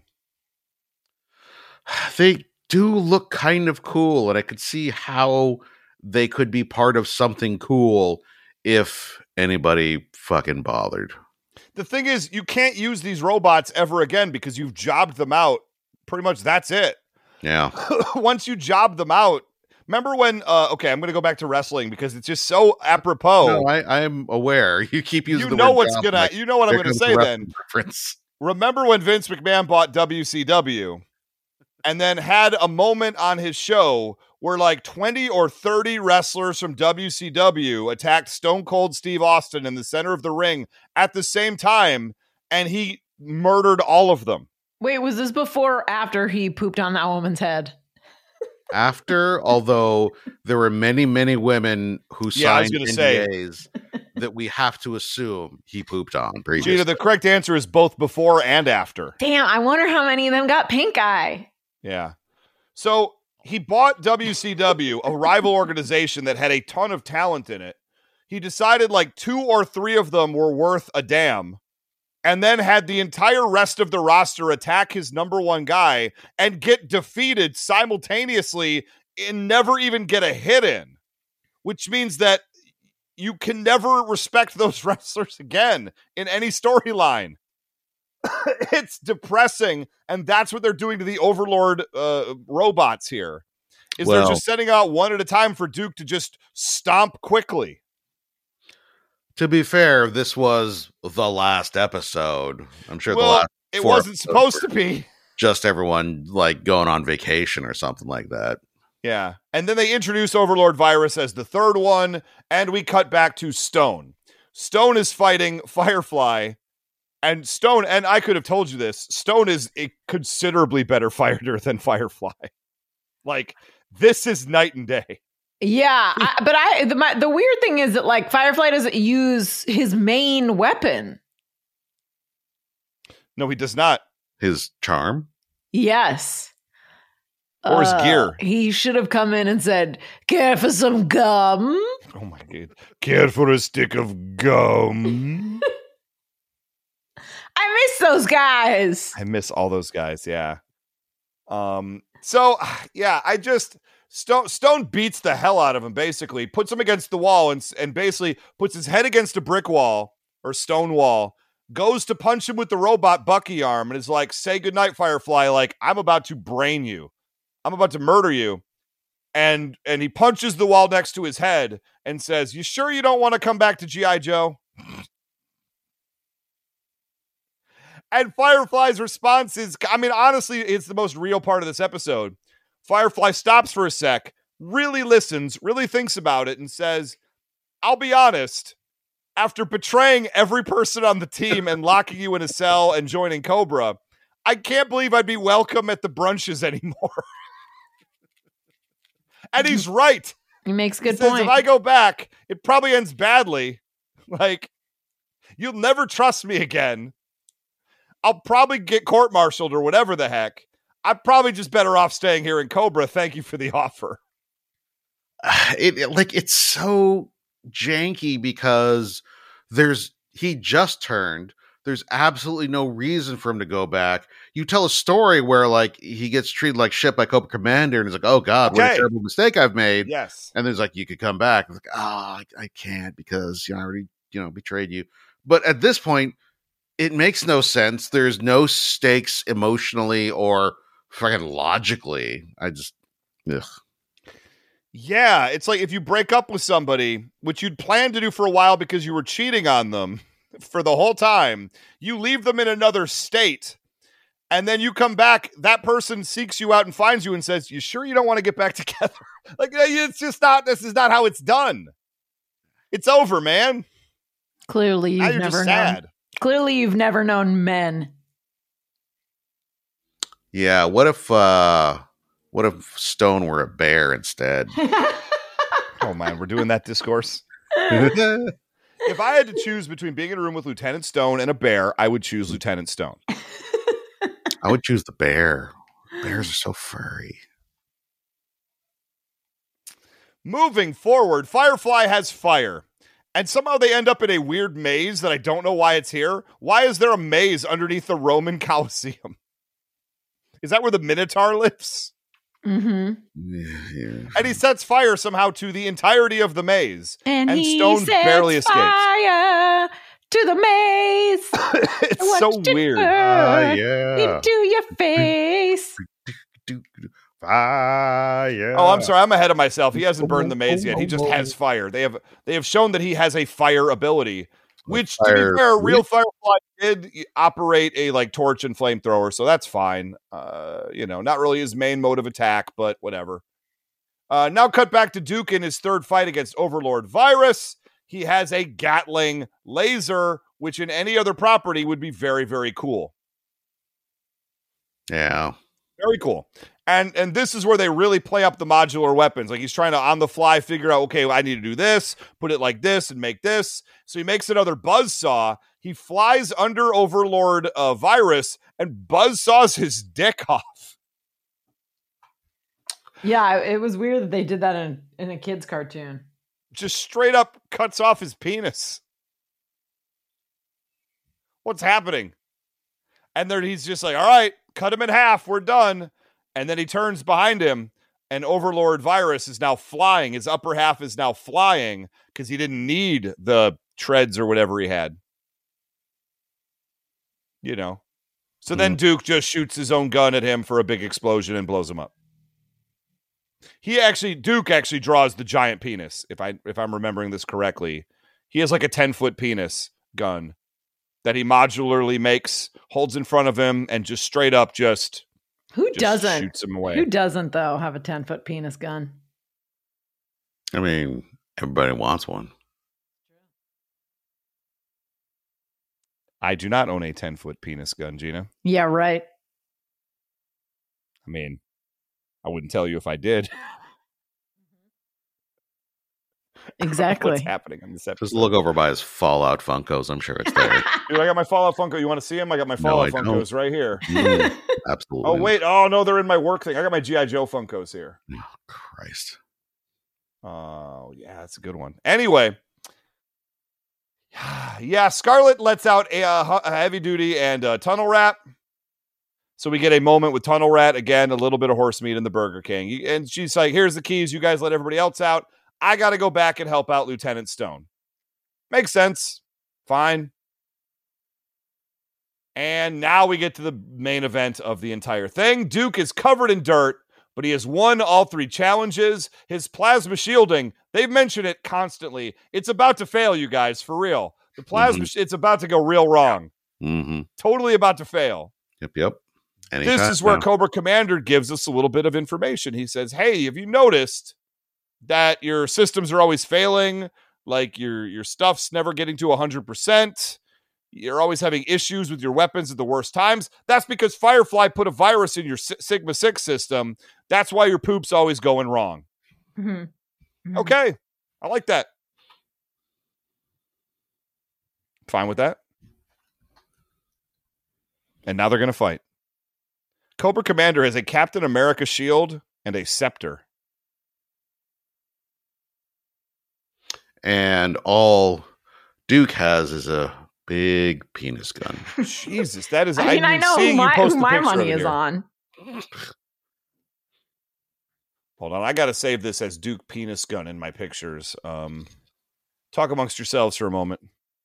They do look kind of cool, and I could see how they could be part of something cool if anybody fucking bothered.
The thing is, you can't use these robots ever again because you've jobbed them out. Pretty much that's it.
Yeah.
Once you job them out, remember when, I'm going to go back to wrestling because it's just so apropos.
No, I'm aware. You keep using the
word
what's
job, what I'm going to say then.
Reference.
Remember when Vince McMahon bought WCW and then had a moment on his show where like 20 or 30 wrestlers from WCW attacked Stone Cold Steve Austin in the center of the ring at the same time, and he murdered all of them.
Wait, was this before or after he pooped on that woman's head?
After, although there were many, many women who signed NDAs that we have to assume he pooped on previously.
Gina, the correct answer is both before and after.
Damn, I wonder how many of them got pink eye.
Yeah. So he bought WCW, a rival organization that had a ton of talent in it. He decided like 2 or 3 of them were worth a damn, and then had the entire rest of the roster attack his number one guy and get defeated simultaneously and never even get a hit in, which means that you can never respect those wrestlers again in any storyline. It's depressing, and that's what they're doing to the Overlord robots here. They're just setting out one at a time for Duke to just stomp quickly.
To be fair, this was the last episode. I'm sure
it wasn't supposed to be.
Just everyone like going on vacation or something like that.
Yeah. And then they introduce Overlord Virus as the third one, and we cut back to Stone. Stone is fighting Firefly, and Stone, and I could have told you this, Stone is a considerably better fighter than Firefly. Like, this is night and day.
Yeah, the weird thing is that like Firefly doesn't use his main weapon.
No, he does not.
His charm?
Yes.
Or his gear.
He should have come in and said, "Care for some gum?"
Oh my god. Care for a stick of gum?
I miss those guys.
I miss all those guys, yeah. So yeah, Stone beats the hell out of him, basically, puts him against the wall and basically puts his head against a brick wall or stone wall, goes to punch him with the robot Bucky arm and is like, say goodnight, Firefly, like, I'm about to brain you. I'm about to murder you. And he punches the wall next to his head and says, you sure you don't want to come back to G.I. Joe? And Firefly's response is, I mean, honestly, it's the most real part of this episode. Firefly stops for a sec, really listens, really thinks about it, and says, I'll be honest, after betraying every person on the team and locking you in a cell and joining Cobra, I can't believe I'd be welcome at the brunches anymore. And he's right.
He makes a
He
good
says,
point.
if I go back, it probably ends badly. Like, you'll never trust me again. I'll probably get court-martialed or whatever the heck. I'm probably just better off staying here in Cobra. Thank you for the offer.
It's so janky because he just turned. There's absolutely no reason for him to go back. You tell a story where like he gets treated like shit by Cobra Commander and he's like, oh God, what a terrible mistake I've made.
Yes.
And there's like, you could come back. It's like, I can't because I already, betrayed you. But at this point, it makes no sense. There's no stakes emotionally or fucking logically. Ugh.
Yeah, it's like if you break up with somebody, which you'd planned to do for a while because you were cheating on them for the whole time, you leave them in another state, and then you come back, that person seeks you out and finds you and says, you sure you don't want to get back together? Like, it's just not, this is not how it's done. It's over, man.
Clearly
Now
you've
you're
never
just
known.
sad.
Clearly you've never known men.
Yeah, what if Stone were a bear instead?
Oh man, we're doing that discourse. If I had to choose between being in a room with Lieutenant Stone and a bear, I would choose Lieutenant Stone.
I would choose the bear. Bears are so furry.
Moving forward, Firefly has fire. And somehow they end up in a weird maze that I don't know why it's here. Why is there a maze underneath the Roman Colosseum? Is that where the Minotaur lives?
Mm-hmm.
Yeah.
And he sets fire somehow to the entirety of the maze.
And he
Stone
sets
barely escapes.
fire to the maze.
It's so weird.
Yeah.
Into your face.
Fire.
Oh, I'm sorry. I'm ahead of myself. He hasn't burned the maze yet. He just has fire. They have shown that he has a fire ability, which, to be fair, real Firefly did operate a like torch and flamethrower, so that's fine. Not really his main mode of attack, but whatever. Now cut back to Duke in his third fight against Overlord Virus. He has a Gatling laser, which in any other property would be very, very cool.
Yeah.
Very cool. And this is where they really play up the modular weapons. Like he's trying to on the fly figure out, okay, I need to do this, put it like this and make this. So he makes another buzzsaw. He flies under Overlord Virus and buzzsaws his dick off.
Yeah, it was weird that they did that in a kid's cartoon.
Just straight up cuts off his penis. What's happening? And then he's just like, all right, cut him in half. We're done. And then he turns behind him, and Overlord Virus is now flying. His upper half is now flying because he didn't need the treads or whatever he had. So then Duke just shoots his own gun at him for a big explosion and blows him up. Duke actually draws the giant penis, if I'm remembering this correctly. He has like a 10-foot penis gun that he modularly makes, holds in front of him, and just straight up just
doesn't
shoots him away.
Who doesn't though have a 10-foot penis gun?
I mean, everybody wants one.
I do not own a 10-foot penis gun, Gina.
Yeah, right.
I mean, I wouldn't tell you if I did.
Exactly.
What's happening on this episode?
Just look over by his Fallout Funkos. I'm sure it's there.
Dude, I got my Fallout Funko. You want to see them? I got my Fallout Funkos right here.
Absolutely.
Oh, wait. Oh, no, they're in my work thing. I got my G.I. Joe Funkos here.
Oh, Christ.
Oh, yeah, that's a good one. Anyway. Yeah, Scarlet lets out a Heavy Duty and Tunnel Rat. So we get a moment with Tunnel Rat. Again, a little bit of horse meat in the Burger King. And she's like, here's the keys. You guys let everybody else out. I got to go back and help out Lieutenant Stone. Makes sense. Fine. And now we get to the main event of the entire thing. Duke is covered in dirt, but he has won all 3 challenges. His plasma shielding, they've mentioned it constantly. It's about to fail, you guys, for real. The plasma, it's about to go real wrong.
Mm-hmm.
Totally about to fail.
Yep. Anytime
This is where
now.
Cobra Commander gives us a little bit of information. He says, hey, have you noticed that your systems are always failing? Like your stuff's never getting to 100%. You're always having issues with your weapons at the worst times. That's because Firefly put a virus in your Sigma 6 system. That's why your poop's always going wrong.
Mm-hmm.
Okay. I like that. Fine with that. And now they're going to fight. Cobra Commander has a Captain America shield and a scepter.
And all Duke has is a big penis gun.
Jesus, that is.
I mean, I know who my money is on.
Hold on, I got to save this as Duke penis gun in my pictures. Talk amongst yourselves for a moment.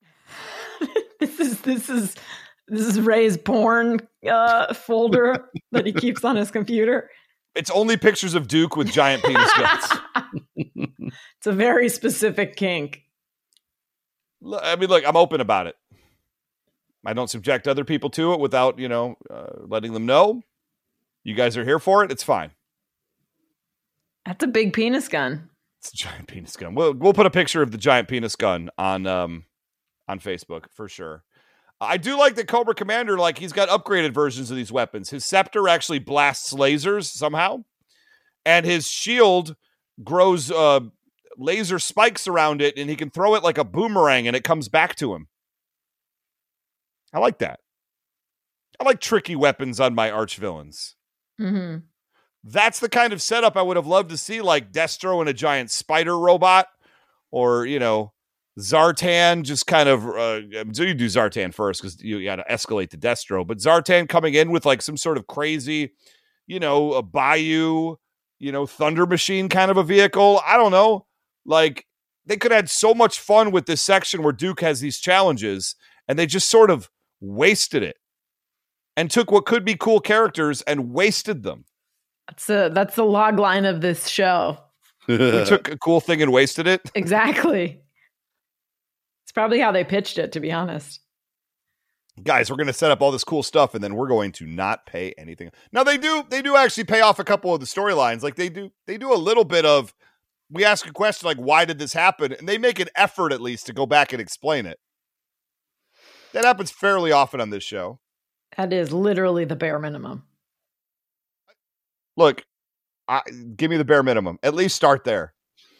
This is Ray's porn folder that he keeps on his computer.
It's only pictures of Duke with giant penis guns.
It's a very specific kink.
I mean, look, I'm open about it. I don't subject other people to it without, letting them know. You guys are here for it. It's fine.
That's a big penis gun.
It's a giant penis gun. We'll put a picture of the giant penis gun on Facebook for sure. I do like that Cobra Commander, like he's got upgraded versions of these weapons. His scepter actually blasts lasers somehow, and his shield grows laser spikes around it, and he can throw it like a boomerang, and it comes back to him. I like that. I like tricky weapons on my arch villains.
Mm-hmm.
That's the kind of setup I would have loved to see, like Destro and a giant spider robot, or, Zartan just kind of, so you do Zartan first because you got to escalate to Destro, but Zartan coming in with like some sort of crazy, a Bayou, Thunder Machine kind of a vehicle. I don't know. Like they could have had so much fun with this section where Duke has these challenges and they just sort of wasted it and took what could be cool characters and wasted them.
That's the log line of this show.
We took a cool thing and wasted it.
Exactly. It's probably how they pitched it, to be honest.
Guys, we're going to set up all this cool stuff, and then we're going to not pay anything. Now, they do actually pay off a couple of the storylines. Like, they do a little bit of, we ask a question like, why did this happen? And they make an effort, at least, to go back and explain it. That happens fairly often on this show.
That is literally the bare minimum.
Look, give me the bare minimum. At least start there.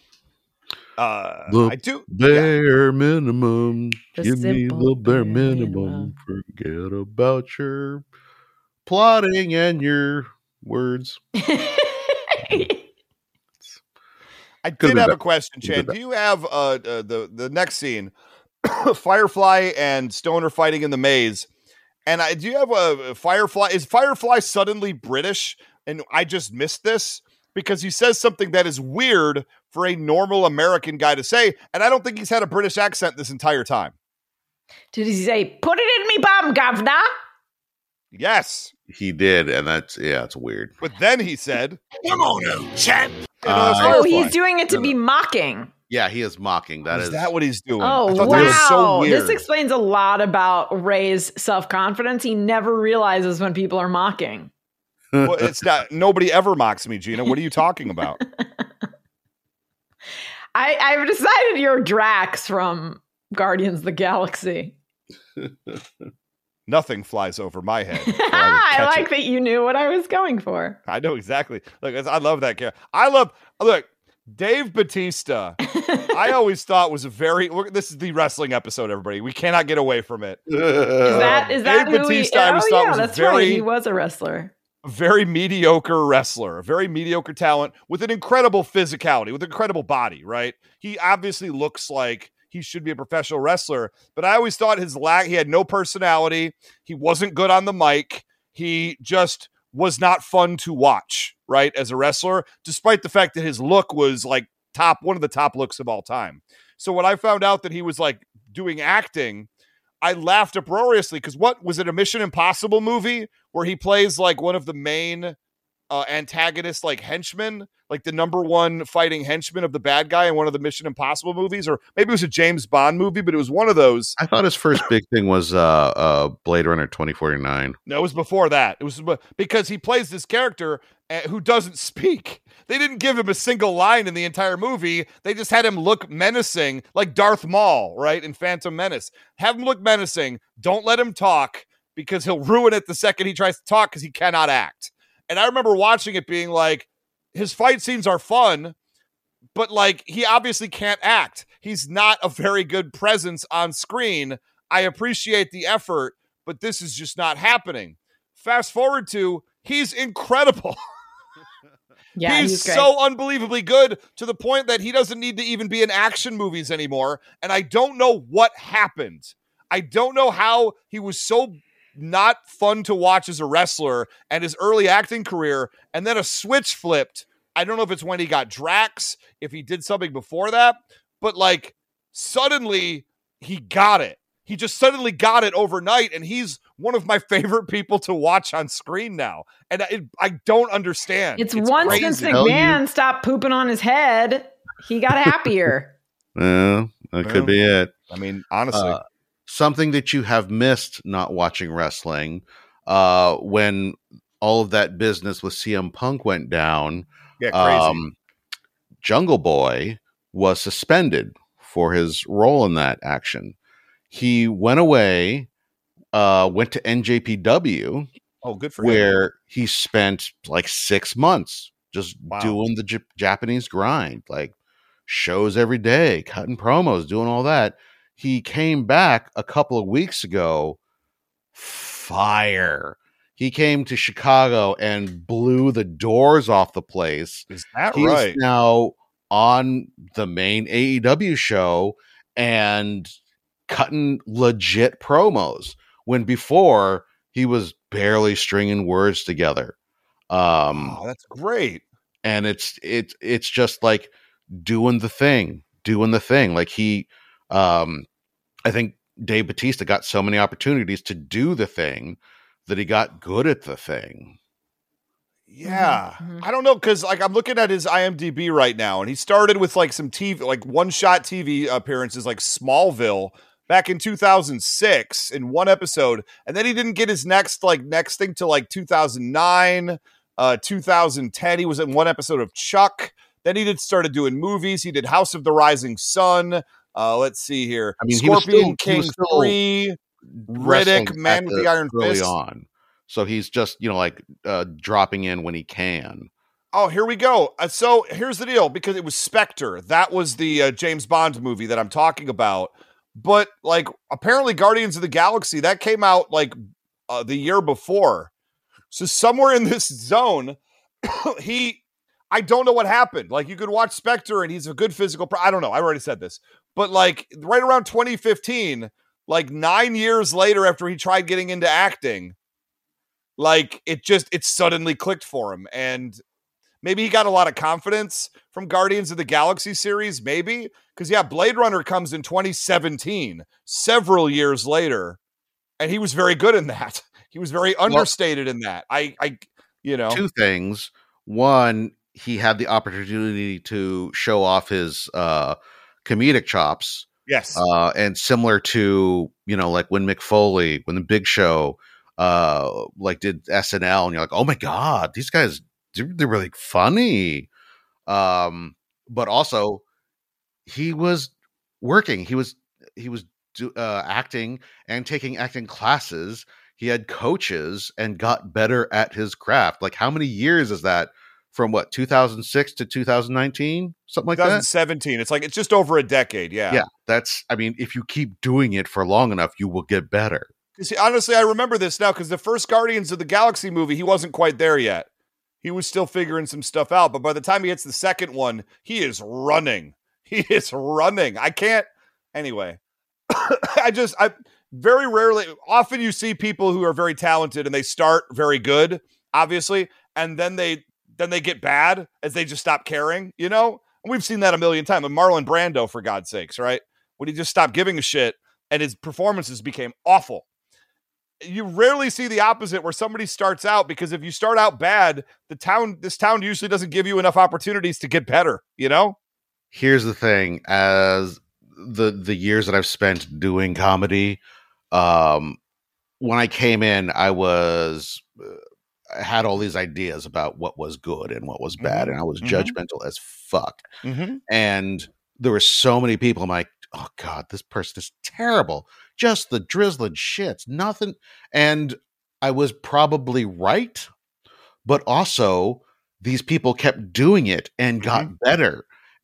I do.
Bare minimum.
The
Give me the bare minimum. Forget about your plotting and your words.
I did have a question, Chan. Do you have the next scene, Firefly and Stoner fighting in the maze? And do you have a Firefly? Is Firefly suddenly British? And I just missed this because he says something that is weird for a normal American guy to say. And I don't think he's had a British accent this entire time.
Did he say, put it in me bum, governor?
Yes.
He did. And it's weird.
But then he said,
come on now, champ.
He's doing it to be mocking.
Yeah, he is mocking.
Is that what he's doing?
Oh, wow. That was so weird. This explains a lot about Ray's self-confidence. He never realizes when people are mocking.
Well, it's not. Nobody ever mocks me, Gina. What are you talking about?
I've decided you're Drax from Guardians of the Galaxy.
Nothing flies over my head.
I like that you knew what I was going for.
I know exactly. Look, I love that character. Look, Dave Bautista, I always thought was this is the wrestling episode, everybody. We cannot get away from it.
Is that
Dave
who
Bautista, I always thought was
he was a wrestler.
A very mediocre wrestler, a very mediocre talent with an incredible physicality, with an incredible body, right? He obviously looks like he should be a professional wrestler, but I always thought he had no personality. He wasn't good on the mic. He just was not fun to watch, right? As a wrestler, despite the fact that his look was like one of the top looks of all time. So when I found out that he was like doing acting, I laughed uproariously because what was it, a Mission Impossible movie where he plays like one of the main antagonists, like henchmen, like the number one fighting henchman of the bad guy in one of the Mission Impossible movies, or maybe it was a James Bond movie, but it was one of those.
I thought his first big thing was Blade Runner 2049.
No, it was before that. It was because he plays this character who doesn't speak. They didn't give him a single line in the entire movie. They just had him look menacing, like Darth Maul, right, in Phantom Menace. Have him look menacing. Don't let him talk because he'll ruin it the second he tries to talk because he cannot act. And I remember watching it being like, his fight scenes are fun, but like he obviously can't act. He's not a very good presence on screen. I appreciate the effort, but this is just not happening. Fast forward to he's incredible.
Yeah,
he's so unbelievably good to the point that he doesn't need to even be in action movies anymore. And I don't know what happened. I don't know how he was so not fun to watch as a wrestler and his early acting career, and then a switch flipped. I don't know if it's when he got Drax, if he did something before that, but like suddenly he got it. He just suddenly got it overnight, and he's one of my favorite people to watch on screen now. And I don't understand.
It's once
crazy.
Vince McMahon stopped pooping on his head, he got happier.
That could be it.
I mean, honestly.
Something that you have missed not watching wrestling, when all of that business with CM Punk went down,
crazy.
Jungle Boy was suspended for his role in that action. He went away, went to NJPW.
Oh, good for
where
him.
He spent like 6 months just doing the Japanese grind, like shows every day, cutting promos, doing all that. He came back a couple of weeks ago. Fire. He came to Chicago and blew the doors off the place.
Is that
He's
right?
now on the main AEW show and cutting legit promos, when before he was barely stringing words together.
Oh, that's great.
And it's just like doing the thing. Like he, I think Dave Bautista got so many opportunities to do the thing that he got good at the thing.
Yeah. I don't know, because like I'm looking at his IMDb right now, and he started with like some TV, like one-shot TV appearances like Smallville back in 2006 in one episode, and then he didn't get his next thing till like 2009, 2010. He was in one episode of Chuck. Then he started doing movies. He did House of the Rising Sun. Let's see here.
I mean,
Scorpion King 3, Riddick, Man with the Iron Fist.
On. So he's just, dropping in when he can.
Oh, here we go. So here's the deal, because it was Spectre. That was the James Bond movie that I'm talking about. But like apparently Guardians of the Galaxy, that came out like the year before. So somewhere in this zone, I don't know what happened. Like you could watch Spectre and he's a good physical. I don't know. I already said this, but like right around 2015, like 9 years later after he tried getting into acting, like it suddenly clicked for him. And maybe he got a lot of confidence from Guardians of the Galaxy series, maybe. Because, yeah, Blade Runner comes in 2017, several years later, and he was very good in that. He was very understated in that.
Two things. One, he had the opportunity to show off his comedic chops.
Yes.
And similar to, like when Mick Foley, when the Big Show did SNL, and you're like, oh my God, these guys, they're really funny. But also he was working. He was acting and taking acting classes. He had coaches and got better at his craft. Like how many years is that from 2006 to 2019? Something like
2017. That? It's just over a decade. Yeah.
Yeah. If you keep doing it for long enough, you will get better.
See, honestly, I remember this now because the first Guardians of the Galaxy movie, he wasn't quite there yet. He was still figuring some stuff out, but by the time he hits the second one, he is running. I can't. Anyway, I very rarely, often you see people who are very talented and they start very good, obviously, and then they get bad as they just stop caring, And we've seen that a million times. And Marlon Brando, for God's sakes, right? When he just stopped giving a shit and his performances became awful. You rarely see the opposite where somebody starts out, because if you start out bad, this town usually doesn't give you enough opportunities to get better,
Here's the thing, as the years that I've spent doing comedy, when I came in, I had all these ideas about what was good and what was bad, and I was judgmental as fuck. And there were so many people, I'm like, oh God, this person is terrible. Just the drizzling shits, nothing. And I was probably right, but also these people kept doing it and got better.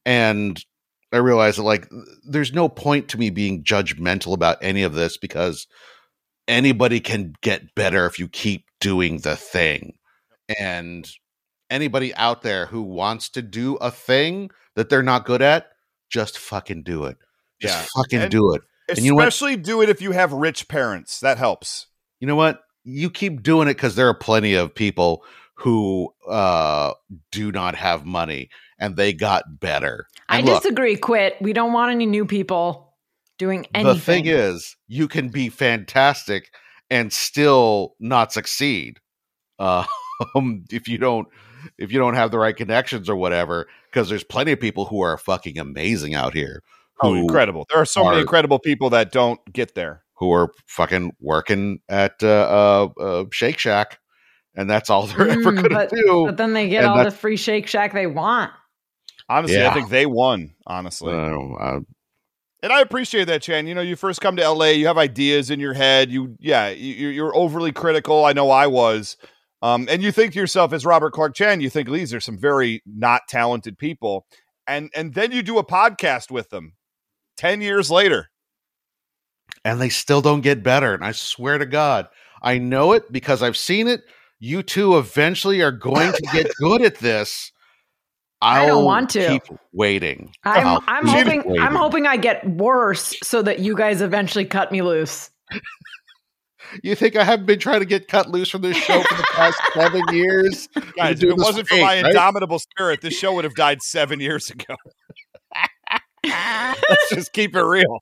And I realized that, like, there's no point to me being judgmental about any of this because anybody can get better if you keep doing the thing. And anybody out there who wants to do a thing that they're not good at, just fucking do it. Just fucking do it. And
Especially do it if you have rich parents. That helps.
You know what? You keep doing it because there are plenty of people who do not have money and they got better. And
I disagree, Quit. We don't want any new people doing anything.
The thing is, you can be fantastic and still not succeed if you don't have the right connections or whatever, because there's plenty of people who are fucking amazing out here.
Incredible. There are so many incredible people that don't get there.
Who are fucking working at Shake Shack, and that's all they're ever going to do.
But then they get all the free Shake Shack they want.
Honestly, I think they won, honestly. And I appreciate that, Chan. You know, you first come to LA, you have ideas in your head. You're overly critical. I know I was. And you think to yourself, as Robert Clark Chan, you think these are some very not talented people. And then you do a podcast with them 10 years later.
And they still don't get better. And I swear to God, I know it because I've seen it. You two eventually are going to get good at this.
I don't want to
keep waiting.
I'm hoping I get worse so that you guys eventually cut me loose.
You think I haven't been trying to get cut loose from this show for the past 7 years?
Guys, if it wasn't for my indomitable spirit, this show would have died 7 years ago. Let's just keep it real.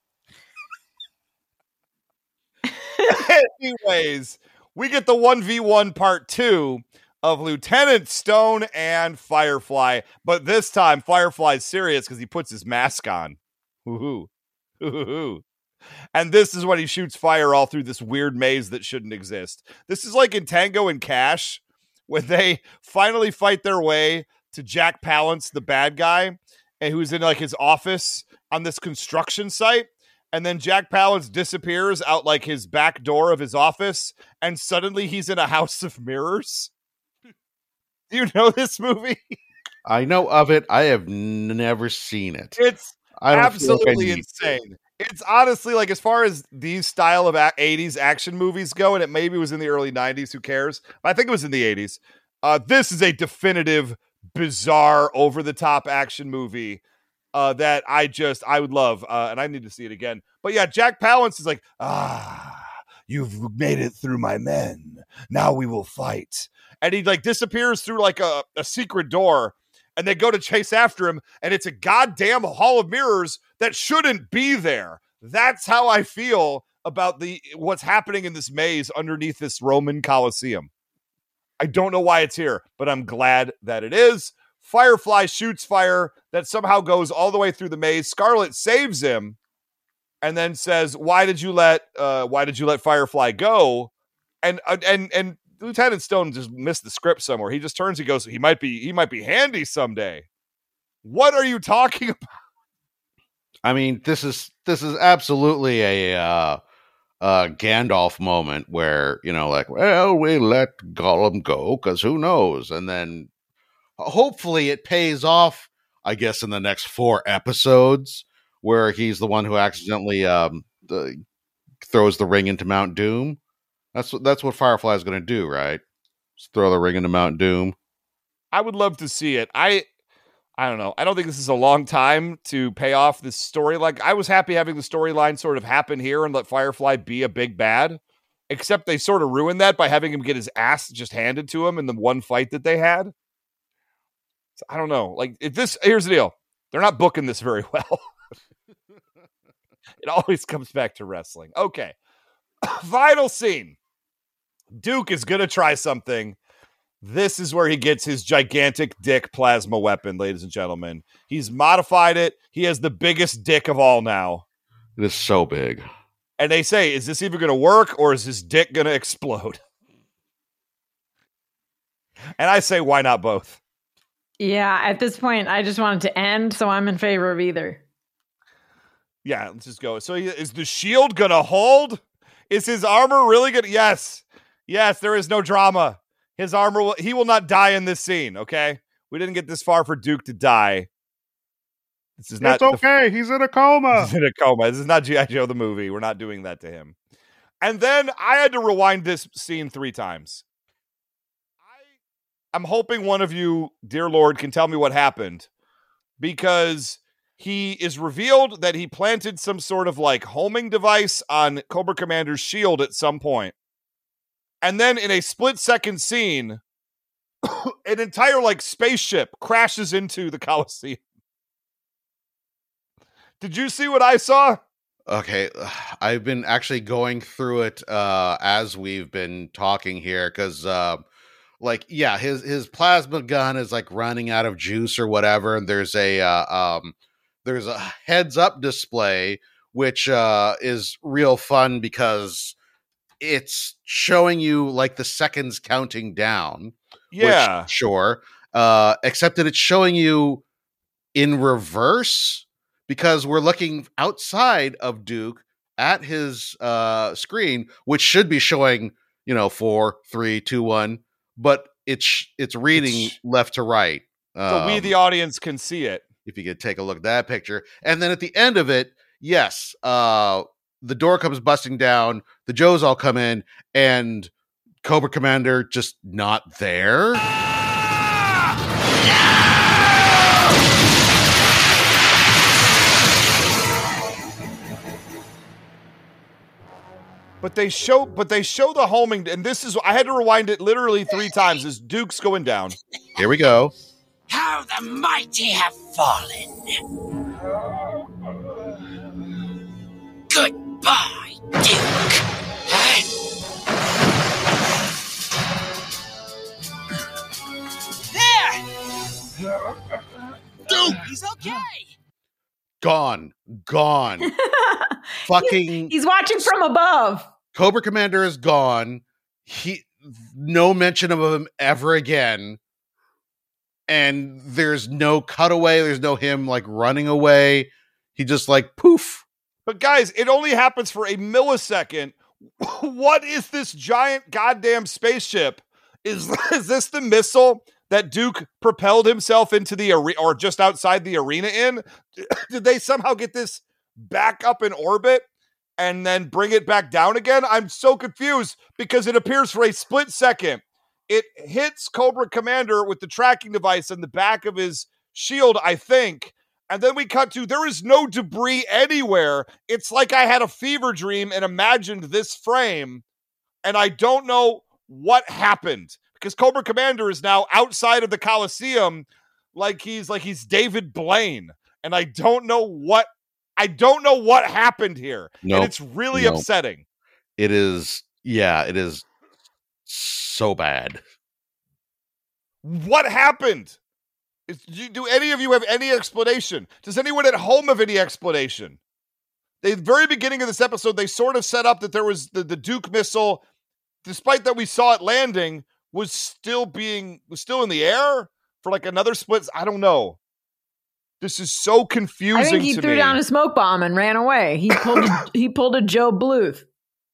Anyways, we get the 1v1 part 2 of Lieutenant Stone and Firefly, but this time Firefly's serious because he puts his mask on. Woohoo. Woohoo. And this is when he shoots fire all through this weird maze that shouldn't exist. This is like in Tango and Cash, when they finally fight their way to Jack Palance, the bad guy, and who's in like his office on this construction site. And then Jack Palance disappears out like his back door of his office, and suddenly he's in a house of mirrors. Do you know this movie?
I know of it. I have never seen it.
It's absolutely insane. It's honestly, like, as far as these style of 80s action movies go, and it maybe was in the early 90s, who cares? I think it was in the 80s. This is a definitive, bizarre, over-the-top action movie that I would love, and I need to see it again. But yeah, Jack Palance is like, you've made it through my men. Now we will fight. And he like disappears through like a secret door, and they go to chase after him, and it's a goddamn hall of mirrors that shouldn't be there. That's how I feel about what's happening in this maze underneath this Roman Colosseum. I don't know why it's here, but I'm glad that it is. Firefly shoots fire that somehow goes all the way through the maze. Scarlet saves him and then says, why did you let Firefly go? And Lieutenant Stone just missed the script somewhere. He just turns, he goes, he might be handy someday. What are you talking about?
I mean, this is absolutely a Gandalf moment where, you know, like, well, we let Gollum go because who knows? And then hopefully it pays off, I guess, in the next 4 episodes where he's the one who accidentally throws the ring into Mount Doom. That's what Firefly is going to do, right? Just throw the ring into Mount Doom.
I would love to see it. I don't know. I don't think this is a long time to pay off this story. Like, I was happy having the storyline sort of happen here and let Firefly be a big bad, except they sort of ruined that by having him get his ass just handed to him in the one fight that they had. So, I don't know. Like, here's the deal. They're not booking this very well. It always comes back to wrestling. Okay. Final scene. Duke is going to try something. This is where he gets his gigantic dick plasma weapon, ladies and gentlemen. He's modified it. He has the biggest dick of all now.
It is so big.
And they say, is this even going to work or is his dick going to explode? And I say, why not both?
Yeah, at this point, I just want it to end, so I'm in favor of either.
Yeah, let's just go. So is the shield going to hold? Is his armor really good? Yes. Yes, there is no drama. His armor, he will not die in this scene, okay? We didn't get this far for Duke to die. This is not.
It's okay. He's in a coma.
He's in a coma. This is not G.I. Joe the movie. We're not doing that to him. And then I had to rewind this scene 3 times. I'm hoping one of you, dear Lord, can tell me what happened, because he is revealed that he planted some sort of like homing device on Cobra Commander's shield at some point. And then in a split-second scene, an entire like spaceship crashes into the Coliseum. Did you see what I saw?
Okay, I've been actually going through it as we've been talking here, because like, yeah, his plasma gun is like running out of juice or whatever, and there's a heads up display which is real fun because it's showing you like the seconds counting down.
Yeah,
which, sure. Except that it's showing you in reverse, because we're looking outside of Duke at his screen, which should be showing, 4, 3, 2, 1, but it's reading left to right.
So we, the audience, can see it.
If you could take a look at that picture. And then at the end of it, yes, the door comes busting down, the Joes all come in, and Cobra Commander just not there.
But they show the homing, and this is, I had to rewind it literally 3 times as Duke's going down.
Here we go.
How the mighty have fallen. Goodbye, Duke. There! Duke, he's okay.
Gone. Fucking.
He's watching from above.
Cobra Commander is gone. No mention of him ever again. And there's no cutaway. There's no him like running away. He just like poof.
But guys, it only happens for a millisecond. What is this giant goddamn spaceship? Is this the missile that Duke propelled himself into the arena, or just outside the arena in? Did they somehow get this back up in orbit and then bring it back down again? I'm so confused because it appears for a split second. It hits Cobra Commander with the tracking device in the back of his shield, I think. And then we cut to, there is no debris anywhere. It's like I had a fever dream and imagined this frame. And I don't know what happened, because Cobra Commander is now outside of the Coliseum like he's David Blaine. And I don't know what happened here.
Nope.
And it's really upsetting.
It is. Yeah, it is so bad.
What happened? Do any of you have any explanation? Does anyone at home have any explanation? The very beginning of this episode, they sort of set up that there was the Duke missile, despite that we saw it landing, was still in the air for like another split. I don't know. This is so confusing.
I think he threw down a smoke bomb and ran away. He pulled a Joe Bluth.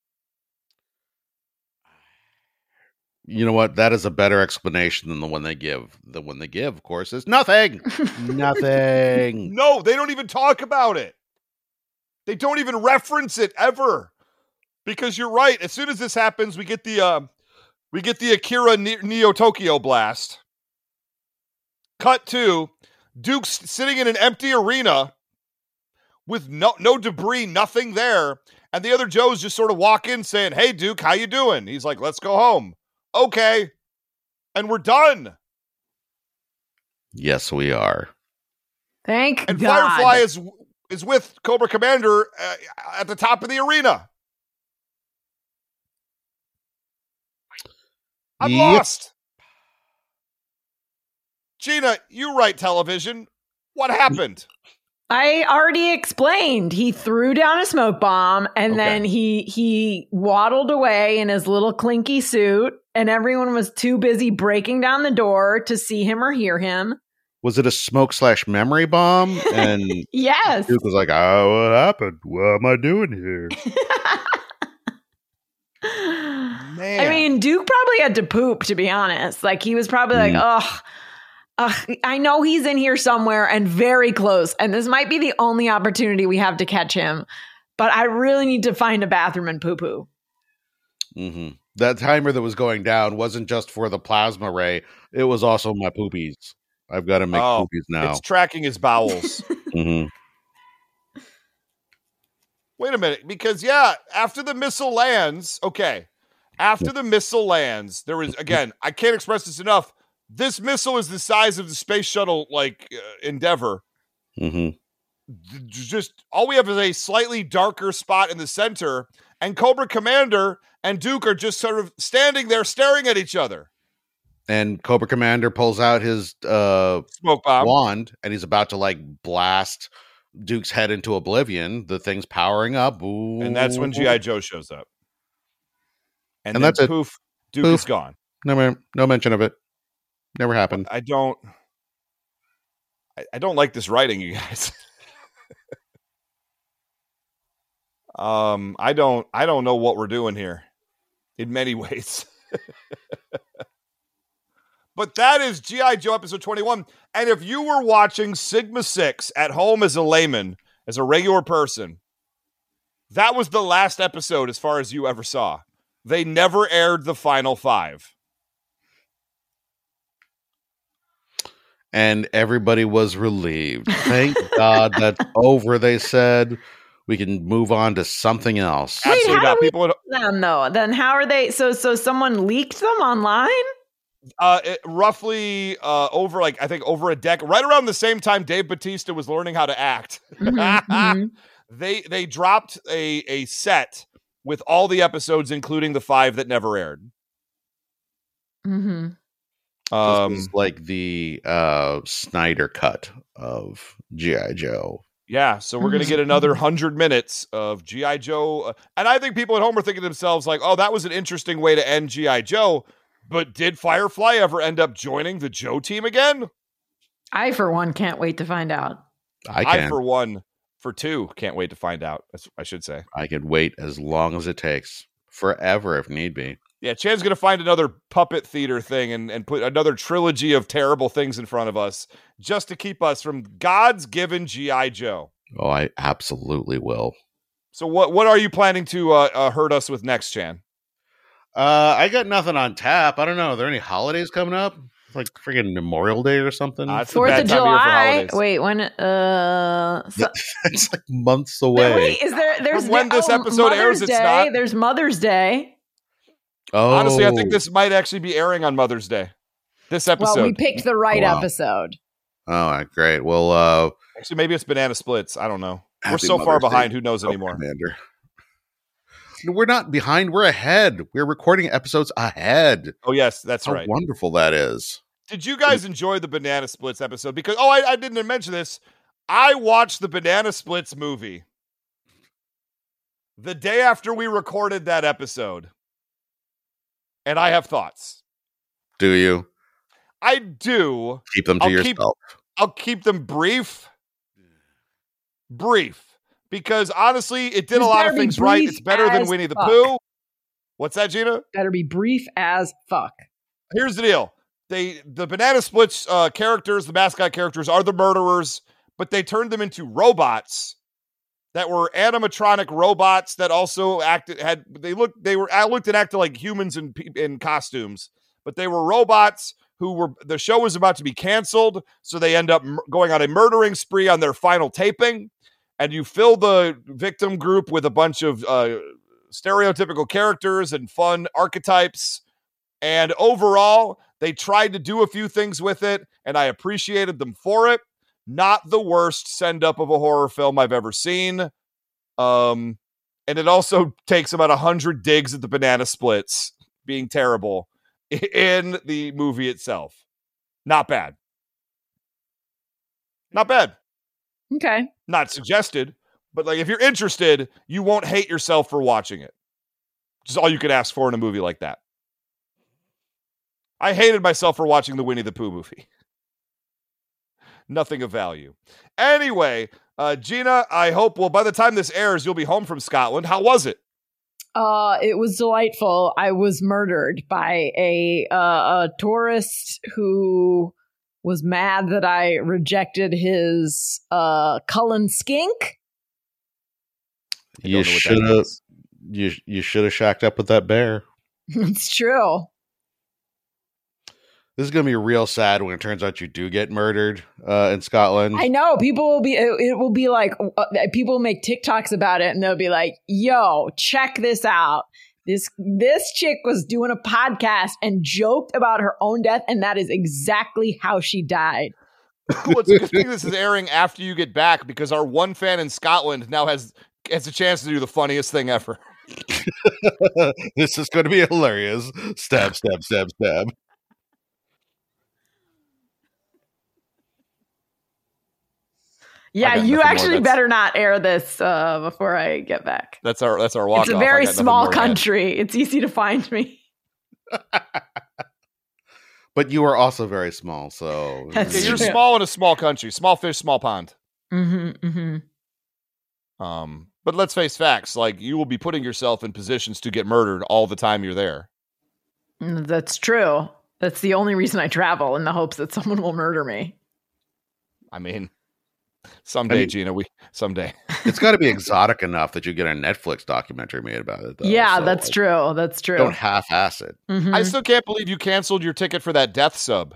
You know what? That is a better explanation than the one they give. The one they give, of course, is nothing. Nothing.
No, they don't even talk about it. They don't even reference it ever. Because you're right. As soon as this happens, we get the Akira Neo Tokyo blast. Cut to Duke's sitting in an empty arena with no debris, nothing there. And the other Joes just sort of walk in saying, "Hey, Duke, how you doing?" He's like, "Let's go home." Okay. And we're done.
Yes, we are.
Thank
and
God.
Firefly is with Cobra Commander at the top of the arena. I'm lost. Gina, you write television. What happened?
I already explained. He threw down a smoke bomb and then he waddled away in his little clinky suit, and everyone was too busy breaking down the door to see him or hear him.
Was it a smoke/memory bomb? And
yes.
Duke was like, "Oh, what happened? What am I doing here?"
Man.
I mean, Duke probably had to poop, to be honest. Like, he was probably like, "Oh, I know he's in here somewhere and very close, and this might be the only opportunity we have to catch him, but I really need to find a bathroom and poo-poo.
Mm-hmm. That timer that was going down wasn't just for the plasma ray. It was also my poopies. I've got to make poopies now.
It's tracking his bowels.
Mm-hmm.
Wait a minute, because after the missile lands, there was, again, I can't express this enough. This missile is the size of the space shuttle, Endeavor.
Mm-hmm.
Just all we have is a slightly darker spot in the center, and Cobra Commander and Duke are just sort of standing there staring at each other.
And Cobra Commander pulls out his
smoke bomb
wand, and he's about to blast Duke's head into oblivion. The thing's powering up. Ooh.
And that's when G.I. Joe shows up. And then
that's
poof, Duke is gone.
No mention of it. Never happened.
I don't like this writing, you guys. I don't know what we're doing here in many ways. But that is G.I. Joe episode 21. And if you were watching Sigma 6 at home as a layman, as a regular person, that was the last episode as far as you ever saw. They never aired the final 5.
And everybody was relieved. Thank God that's over, they said. We can move on to something else.
Wait, how do we them though? Then how are they? So someone leaked them online?
Roughly over I think over a decade, right around the same time Dave Bautista was learning how to act.
Mm-hmm.
They dropped a set with all the episodes, including the 5 that never aired.
Mm-hmm.
This was like the Snyder cut of G.I. Joe.
Yeah, so we're going to get another 100 minutes of G.I. Joe. And I think people at home are thinking to themselves, oh, that was an interesting way to end G.I. Joe. But did Firefly ever end up joining the Joe team again?
I, for one, can't wait to find out.
I
for two, can't wait to find out, I should say.
I could wait as long as it takes. Forever, if need be.
Yeah, Chan's going to find another puppet theater thing and put another trilogy of terrible things in front of us just to keep us from God's given G.I. Joe.
Oh, I absolutely will.
So what are you planning to hurt us with next, Chan?
I got nothing on tap. I don't know. Are there any holidays coming up? Like freaking Memorial Day or something?
4th of July. Wait, when?
It's like months away.
Wait, is there's
when this episode airs? It's not.
There's Mother's Day.
Oh,
honestly, I think this might actually be airing on Mother's Day. This episode.
Well, we picked the right episode.
Oh, great. Well,
actually, maybe it's Banana Splits. I don't know. We're so far behind. Who knows anymore?
Commander. We're not behind. We're ahead. We're recording episodes ahead.
Oh, yes, that's
How
right.
Wonderful that is.
Did you guys enjoy the Banana Splits episode? Because, I didn't mention this. I watched the Banana Splits movie the day after we recorded that episode. And I have thoughts.
Do you?
I do.
Keep them to yourself.
I'll keep them brief. Because honestly, it did a lot of things right. It's better than Winnie the Pooh. What's that, Gina?
Better be brief as fuck.
Here's the deal. The Banana Splits characters, the mascot characters, are the murderers, but they turned them into robots that were animatronic robots that also looked and acted like humans in costumes, but they were robots the show was about to be canceled, so they end up going on a murdering spree on their final taping, and you fill the victim group with a bunch of stereotypical characters and fun archetypes, and overall, they tried to do a few things with it, and I appreciated them for it. Not the worst send-up of a horror film I've ever seen. And it also takes about 100 digs at the Banana Splits being terrible in the movie itself. Not bad.
Okay.
Not suggested, but if you're interested, you won't hate yourself for watching it. Which is all you can ask for in a movie like that. I hated myself for watching the Winnie the Pooh movie. Nothing of value. Anyway, Gina, I hope, by the time this airs, you'll be home from Scotland. How was it?
It was delightful. I was murdered by a tourist who was mad that I rejected his Cullen skink.
You should have. You should have shacked up with that bear.
It's true.
This is going to be real sad when it turns out you do get murdered in Scotland.
I know. People will be, it will be like, people make TikToks about it and they'll be like, yo, check this out. This chick was doing a podcast and joked about her own death, and that is exactly how she died.
Well, it's a good thing this is airing after you get back, because our one fan in Scotland now has a chance to do the funniest thing ever.
This is going to be hilarious. Stab, stab, stab, stab.
Yeah, you actually better not air this before I get back.
That's our walk.
It's a very small country. It's easy to find me.
But you are also very small, so
you're small in a small country. Small fish, small pond.
Mm-hmm, mm-hmm.
But let's face facts. Like, you will be putting yourself in positions to get murdered all the time you're there.
That's true. That's the only reason I travel, in the hopes that someone will murder me.
I mean, someday, Gina, someday.
It's got to be exotic enough that you get a Netflix documentary made about it, though.
Yeah, so, that's true. That's true.
Don't half-ass it.
Mm-hmm.
I still can't believe you canceled your ticket for that death sub.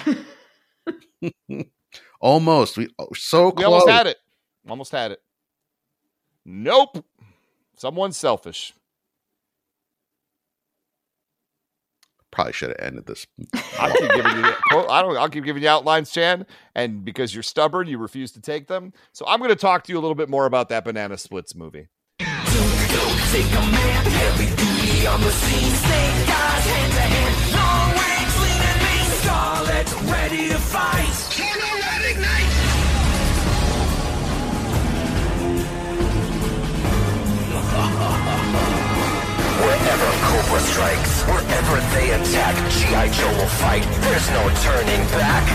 Almost. We almost
had it. Almost had it. Nope. Someone's selfish.
Probably should have ended this.
I'll keep giving you outlines, Chan, and because you're stubborn, you refuse to take them. So I'm going to talk to you a little bit more about that Banana Splits movie.
Take a man, heavy duty on the scene. Snake eyes, hand to hand, long range, lean and mean. Scarlet, ready to fight. Tornado, ignite. Wherever Cobra strikes, wherever they attack, G.I. Joe will fight. There's no turning back.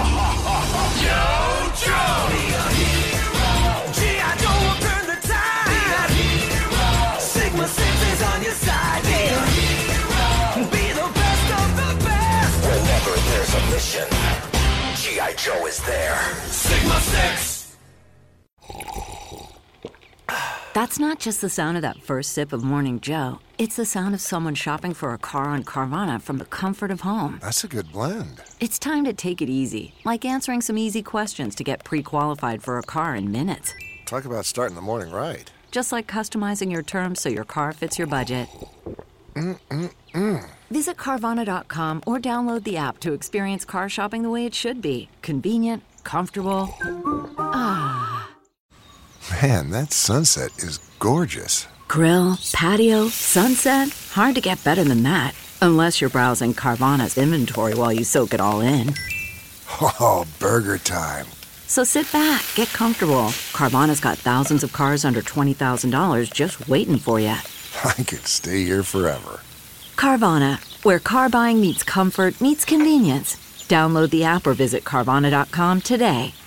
Yo, Joe! Be a hero! G.I. Joe will turn the tide. Be a hero! Sigma 6 is on your side. Be a hero! Be the best of the best. Whenever there's a mission, G.I. Joe is there. Sigma 6!
That's not just the sound of that first sip of Morning Joe. It's the sound of someone shopping for a car on Carvana from the comfort of home.
That's a good blend.
It's time to take it easy, like answering some easy questions to get pre-qualified for a car in minutes.
Talk about starting the morning right.
Just like customizing your terms so your car fits your budget. Visit Carvana.com or download the app to experience car shopping the way it should be. Convenient, comfortable. Ah.
Man, that sunset is gorgeous.
Grill, patio, sunset. Hard to get better than that. Unless you're browsing Carvana's inventory while you soak it all in.
Oh, burger time.
So sit back, get comfortable. Carvana's got thousands of cars under $20,000 just waiting for you.
I could stay here forever.
Carvana, where car buying meets comfort meets convenience. Download the app or visit Carvana.com today.